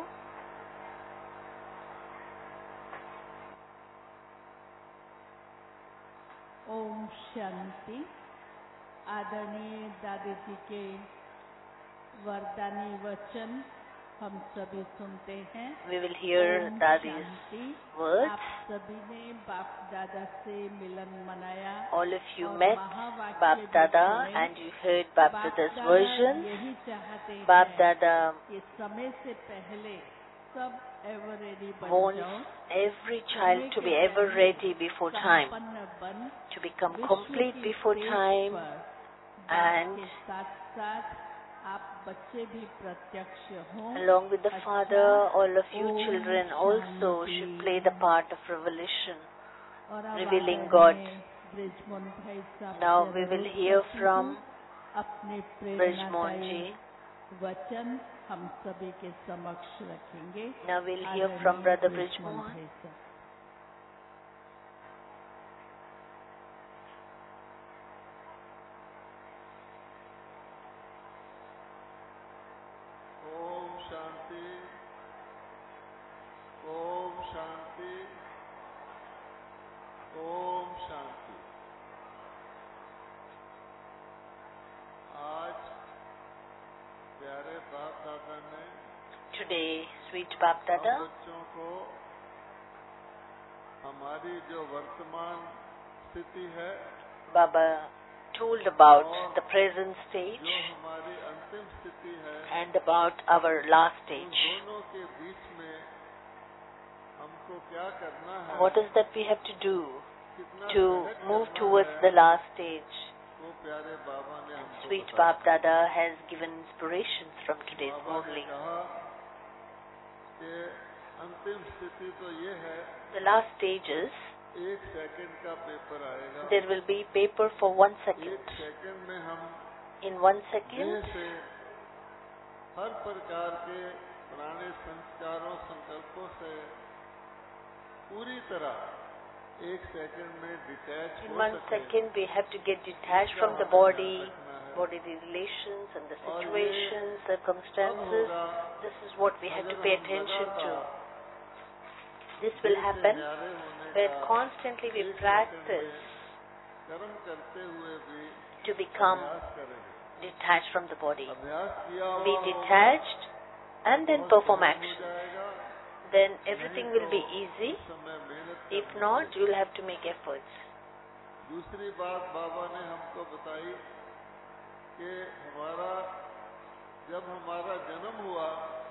Om Shanti. आदरणीय दादी जी के वरदानी वचन हम सभी सुनते हैं. We will hear Dadi's words. आप सभी ने बाप दादा से मिलन मनाया. All of you met Bap Dada and you heard Bap Dada's version. यही चाहते हैं. Bap Dada इस समय से पहले सब ever ready बन wants जाओ. every child to be ever ready before time, संपन्न बन to become complete before time, and साथ साथ आप बच्चे भी प्रत्यक्ष हों. along with the Father, all of you children also should play the part of revelation, और अब revealing God. ब्रिजमोहन भाई साहब Now से we will अनुरोध hear करती from हूँ, अपने Brijmohan प्रेरणादायी ji. वचन हम सभी के समक्ष रखेंगे। Now we'll hear from आदरणीय Brother ब्रिजमोहन Brijmohan. भाई साहब। ओम शांति, ओम शांति, ओम शांति। आज प्यारे बाप दादा ने Today, sweet Bap Dada हम बच्चों को हमारी जो वर्तमान स्थिति है, Baba told about the present stage जो हमारी अंतिम स्थिति है, and about our last उन stage. दोनों के बीच में हमको क्या करना है, What is that we have to do कितना to मेहनत move करना towards है, the last stage? वो प्यारे बाबा ने हमको Sweet बताया। Bap Dada has given inspirations from today's बाबा ने Murli. कहा कि अंतिम स्थिति तो ये है, The last stage is 1 second का पेपर आएगा। there will be paper for 1 1 second. Second में हम In 1 देह second, से हर प्रकार के पुराने संस्कारों संकल्पों से पूरी तरह 1 सेकंड में डिटैच in हो 1 सके। second we have to get detached from the body, bodily relations and the situations, circumstances. This is what we have to pay attention to. This will happen when constantly we practice कर्म करते हुए भी to become अभ्यास करें। detached from the body. अभ्यास किया Be हुआ detached and then perform हो action. जाएगा। Then everything will be easy. उस समय मेहनत If करनी not, पड़ेगी। you will have to make efforts. दूसरी बात बाबा ने हमको बताई कि जब हमारा जन्म हुआ,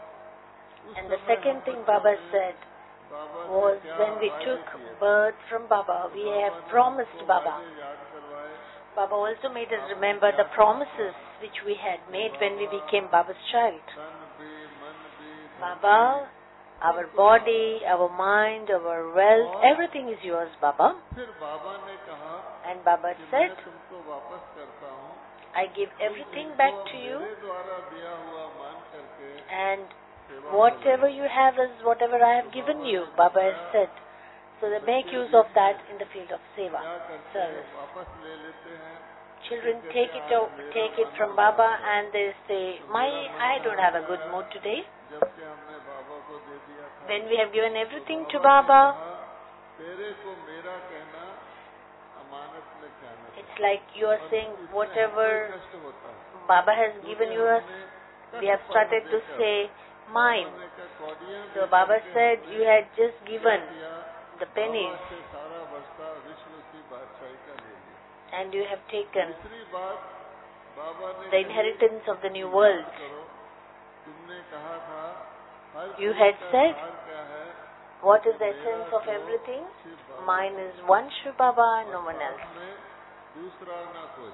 उस And the समय second हम thing बच्चों Baba ने said बाबा से was क्या when we वायदे took किए थे। birth from Baba, we Baba have ने promised हमको Baba. वायदे याद करवाए। Baba also made us remember the promises which we had made when we became Baba's child. तन भी, मन भी, धन Baba, our body, our mind, our wealth, everything is yours, Baba. भी। फिर बाबा ने कहा And Baba कि said, मैं तुमको वापस करता हूँ, I give everything back to you, मेरे द्वारा दिया हुआ मान करके and सेवा whatever you have is whatever I have given you, Baba has said. So they make use of that in the field of seva, क्या करते हैं, service. वापस ले लेते हैं। Children take it from Baba and they say, I don't have a good mood today. जबकि हमने बाबा को दे दिया था। When we have given everything to बाबा ने Baba, कहा, तेरे को मेरा कहना अमानत में कहना। it's like you are saying इसमें whatever हमको कष्ट होता है। Baba has given you us, we have started to say mine. बाबा ने कहा, कौड़ियाँ So दे Baba करके said हमने you had just given किया, the pennies बाबा से सारा वर्षा विश्व की बादशाही का ले लिया। and you have taken दूसरी बात बाबा ने the कही, inheritance of the new world. करो, तुमने कहा था हर You चीज had का said, सार क्या है? What is the essence of everything? Mine is one Shiv Baba, no one else. में दूसरा ना कोई।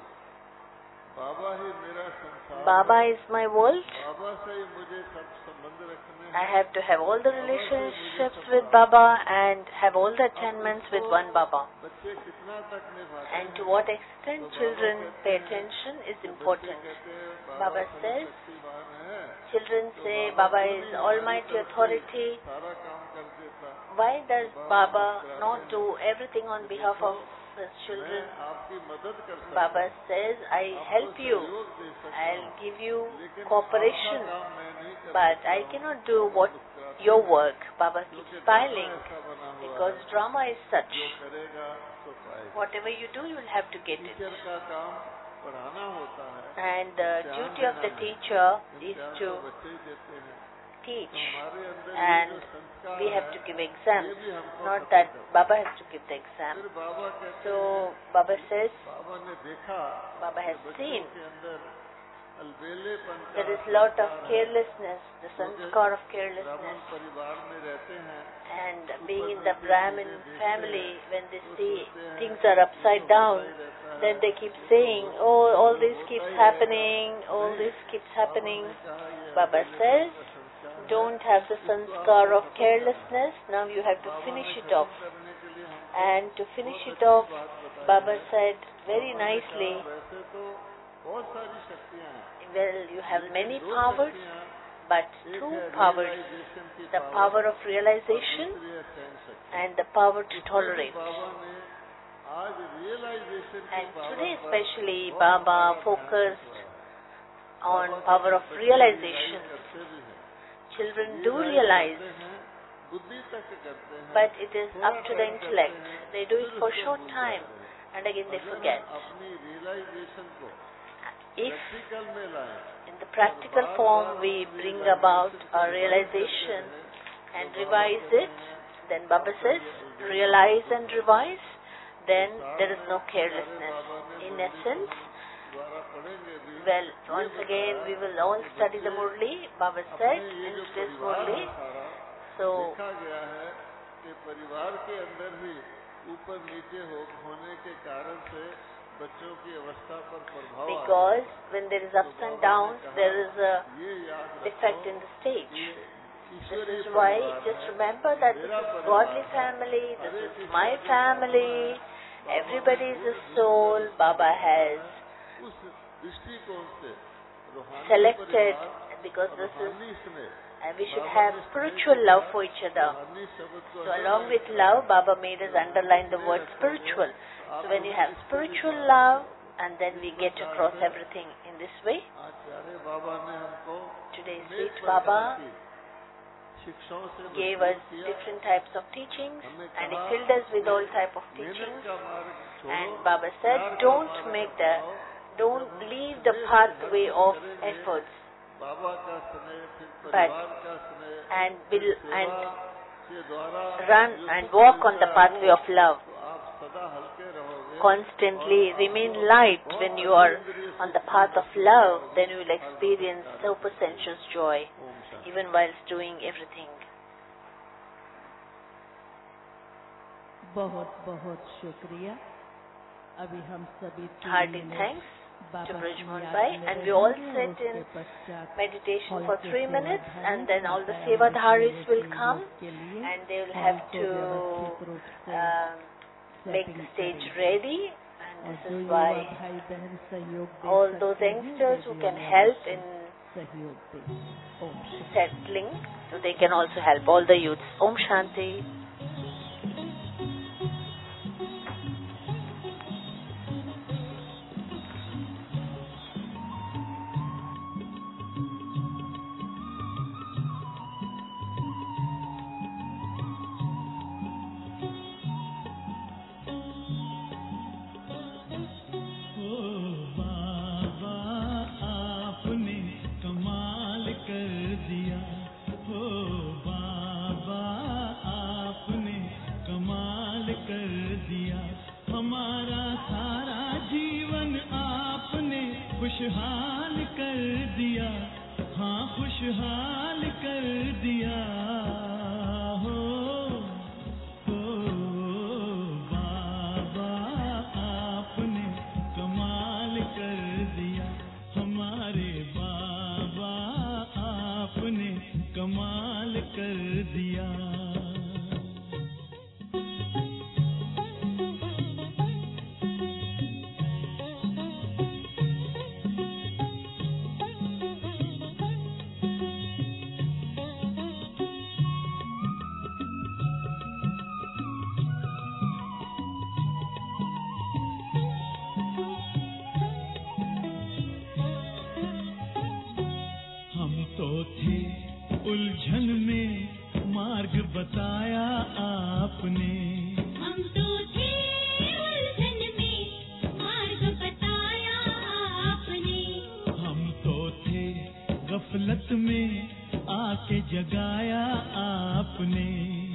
बाबा ही मेरा संसार Baba है। is my world. बाबा से ही मुझे सब संबंध रखने I हैं। have to have all the relationships with Baba and have all the attainments with one Baba. बच्चे कितना तक निभाते And to हैं? what extent children pay attention is बच्चे important. कहते हैं Baba सर्वशक्तिवान says, है, children तो say बाबा Baba क्यों is नहीं almighty हमारी तरफ से authority. सारा काम कर देता? Why does Baba कराते not हैं। do everything on behalf of his मैं children? आपकी मदद कर सकता Baba हूँ, says, I आपको help you. सहयोग दे सकता I'll हूँ, give you लेकिन cooperation. आपका काम मैं नहीं कर But सकता I हूँ। cannot do what मुस्कुराते your हैं, work. Baba keeps क्योंकि ड्रामा smiling ऐसा बना हुआ because है, drama is such. जो करेगा सो पाएगा। Whatever you do, you'll have to get it. Teacher का काम पढ़ाना होता है, And the ध्यान duty of the देना है। teacher is इम्तिहान to तो बच्चे ही देते हैं। teach, तो हमारे अंदर ये and जो संस्कार we have है, to give ये exams. भी हमको Not खत्म that करना Baba है। has to give the exam. फिर बाबा कहते So हैं, Baba says, बाबा ने देखा Baba has कि बच्चों seen के अंदर अलबेलेपन का there is lot of संस्कार है। carelessness, the sanskar of ब्राह्मण carelessness. परिवार में रहते हैं, And being in the Brahmin family, when they see things are upside down, then they keep saying, oh, all this keeps happening, all this keeps happening. Baba says, don't have the sanskar of carelessness, now you have to finish it off. And to finish it off, Baba said very nicely, वैसे तो बहुत सारी शक्तियाँ हैं, well, you have many powers, but two powers, the power of realization and the power to tolerate. And today especially, Baba focused on power of realization. Children do realize, but it is up to the intellect. They do it for a short time and again they forget. If in the practical form we bring about our realization and revise it, then Baba says, realize and revise, then there is no carelessness. In essence, well, once again we will all study the Murli, Baba said in today's Murli. So, because when there is ups and downs, there is a defect in the stage. This is why, just remember that this is godly family, this is my family, everybody is a soul. Baba has selected, because this is, and we should have spiritual love for each other. So along with love, Baba made us underline the word spiritual. So when you have spiritual love, and then we get across everything in this way. Today, sweet Baba gave us different types of teachings, and he filled us with all type of teachings. And Baba said, don't leave the pathway of efforts, but run and walk on the pathway of love. Constantly remain light. When you are on the path of love, then you will experience super sensuous joy, even whilst doing everything. बहुत बहुत शुक्रिया. अभी हम सभी Hearty thanks to Brij Mumbai, and we all sit in meditation for 3 minutes, and then all the Sevadharis will come and they will have to make the stage ready. And this is why all those youngsters who can help in settling, so they can also help all the youths. Om Shanti. खुशहाल कर दिया, हाँ खुशहाल कर दिया हो बाबा आपने कमाल कर दिया, हमारे बाबा आपने कमाल कर दिया. उलझन में मार्ग बताया आपने, हम तो थे उलझन में मार्ग बताया आपने, हम तो थे गफलत में आके जगाया आपने.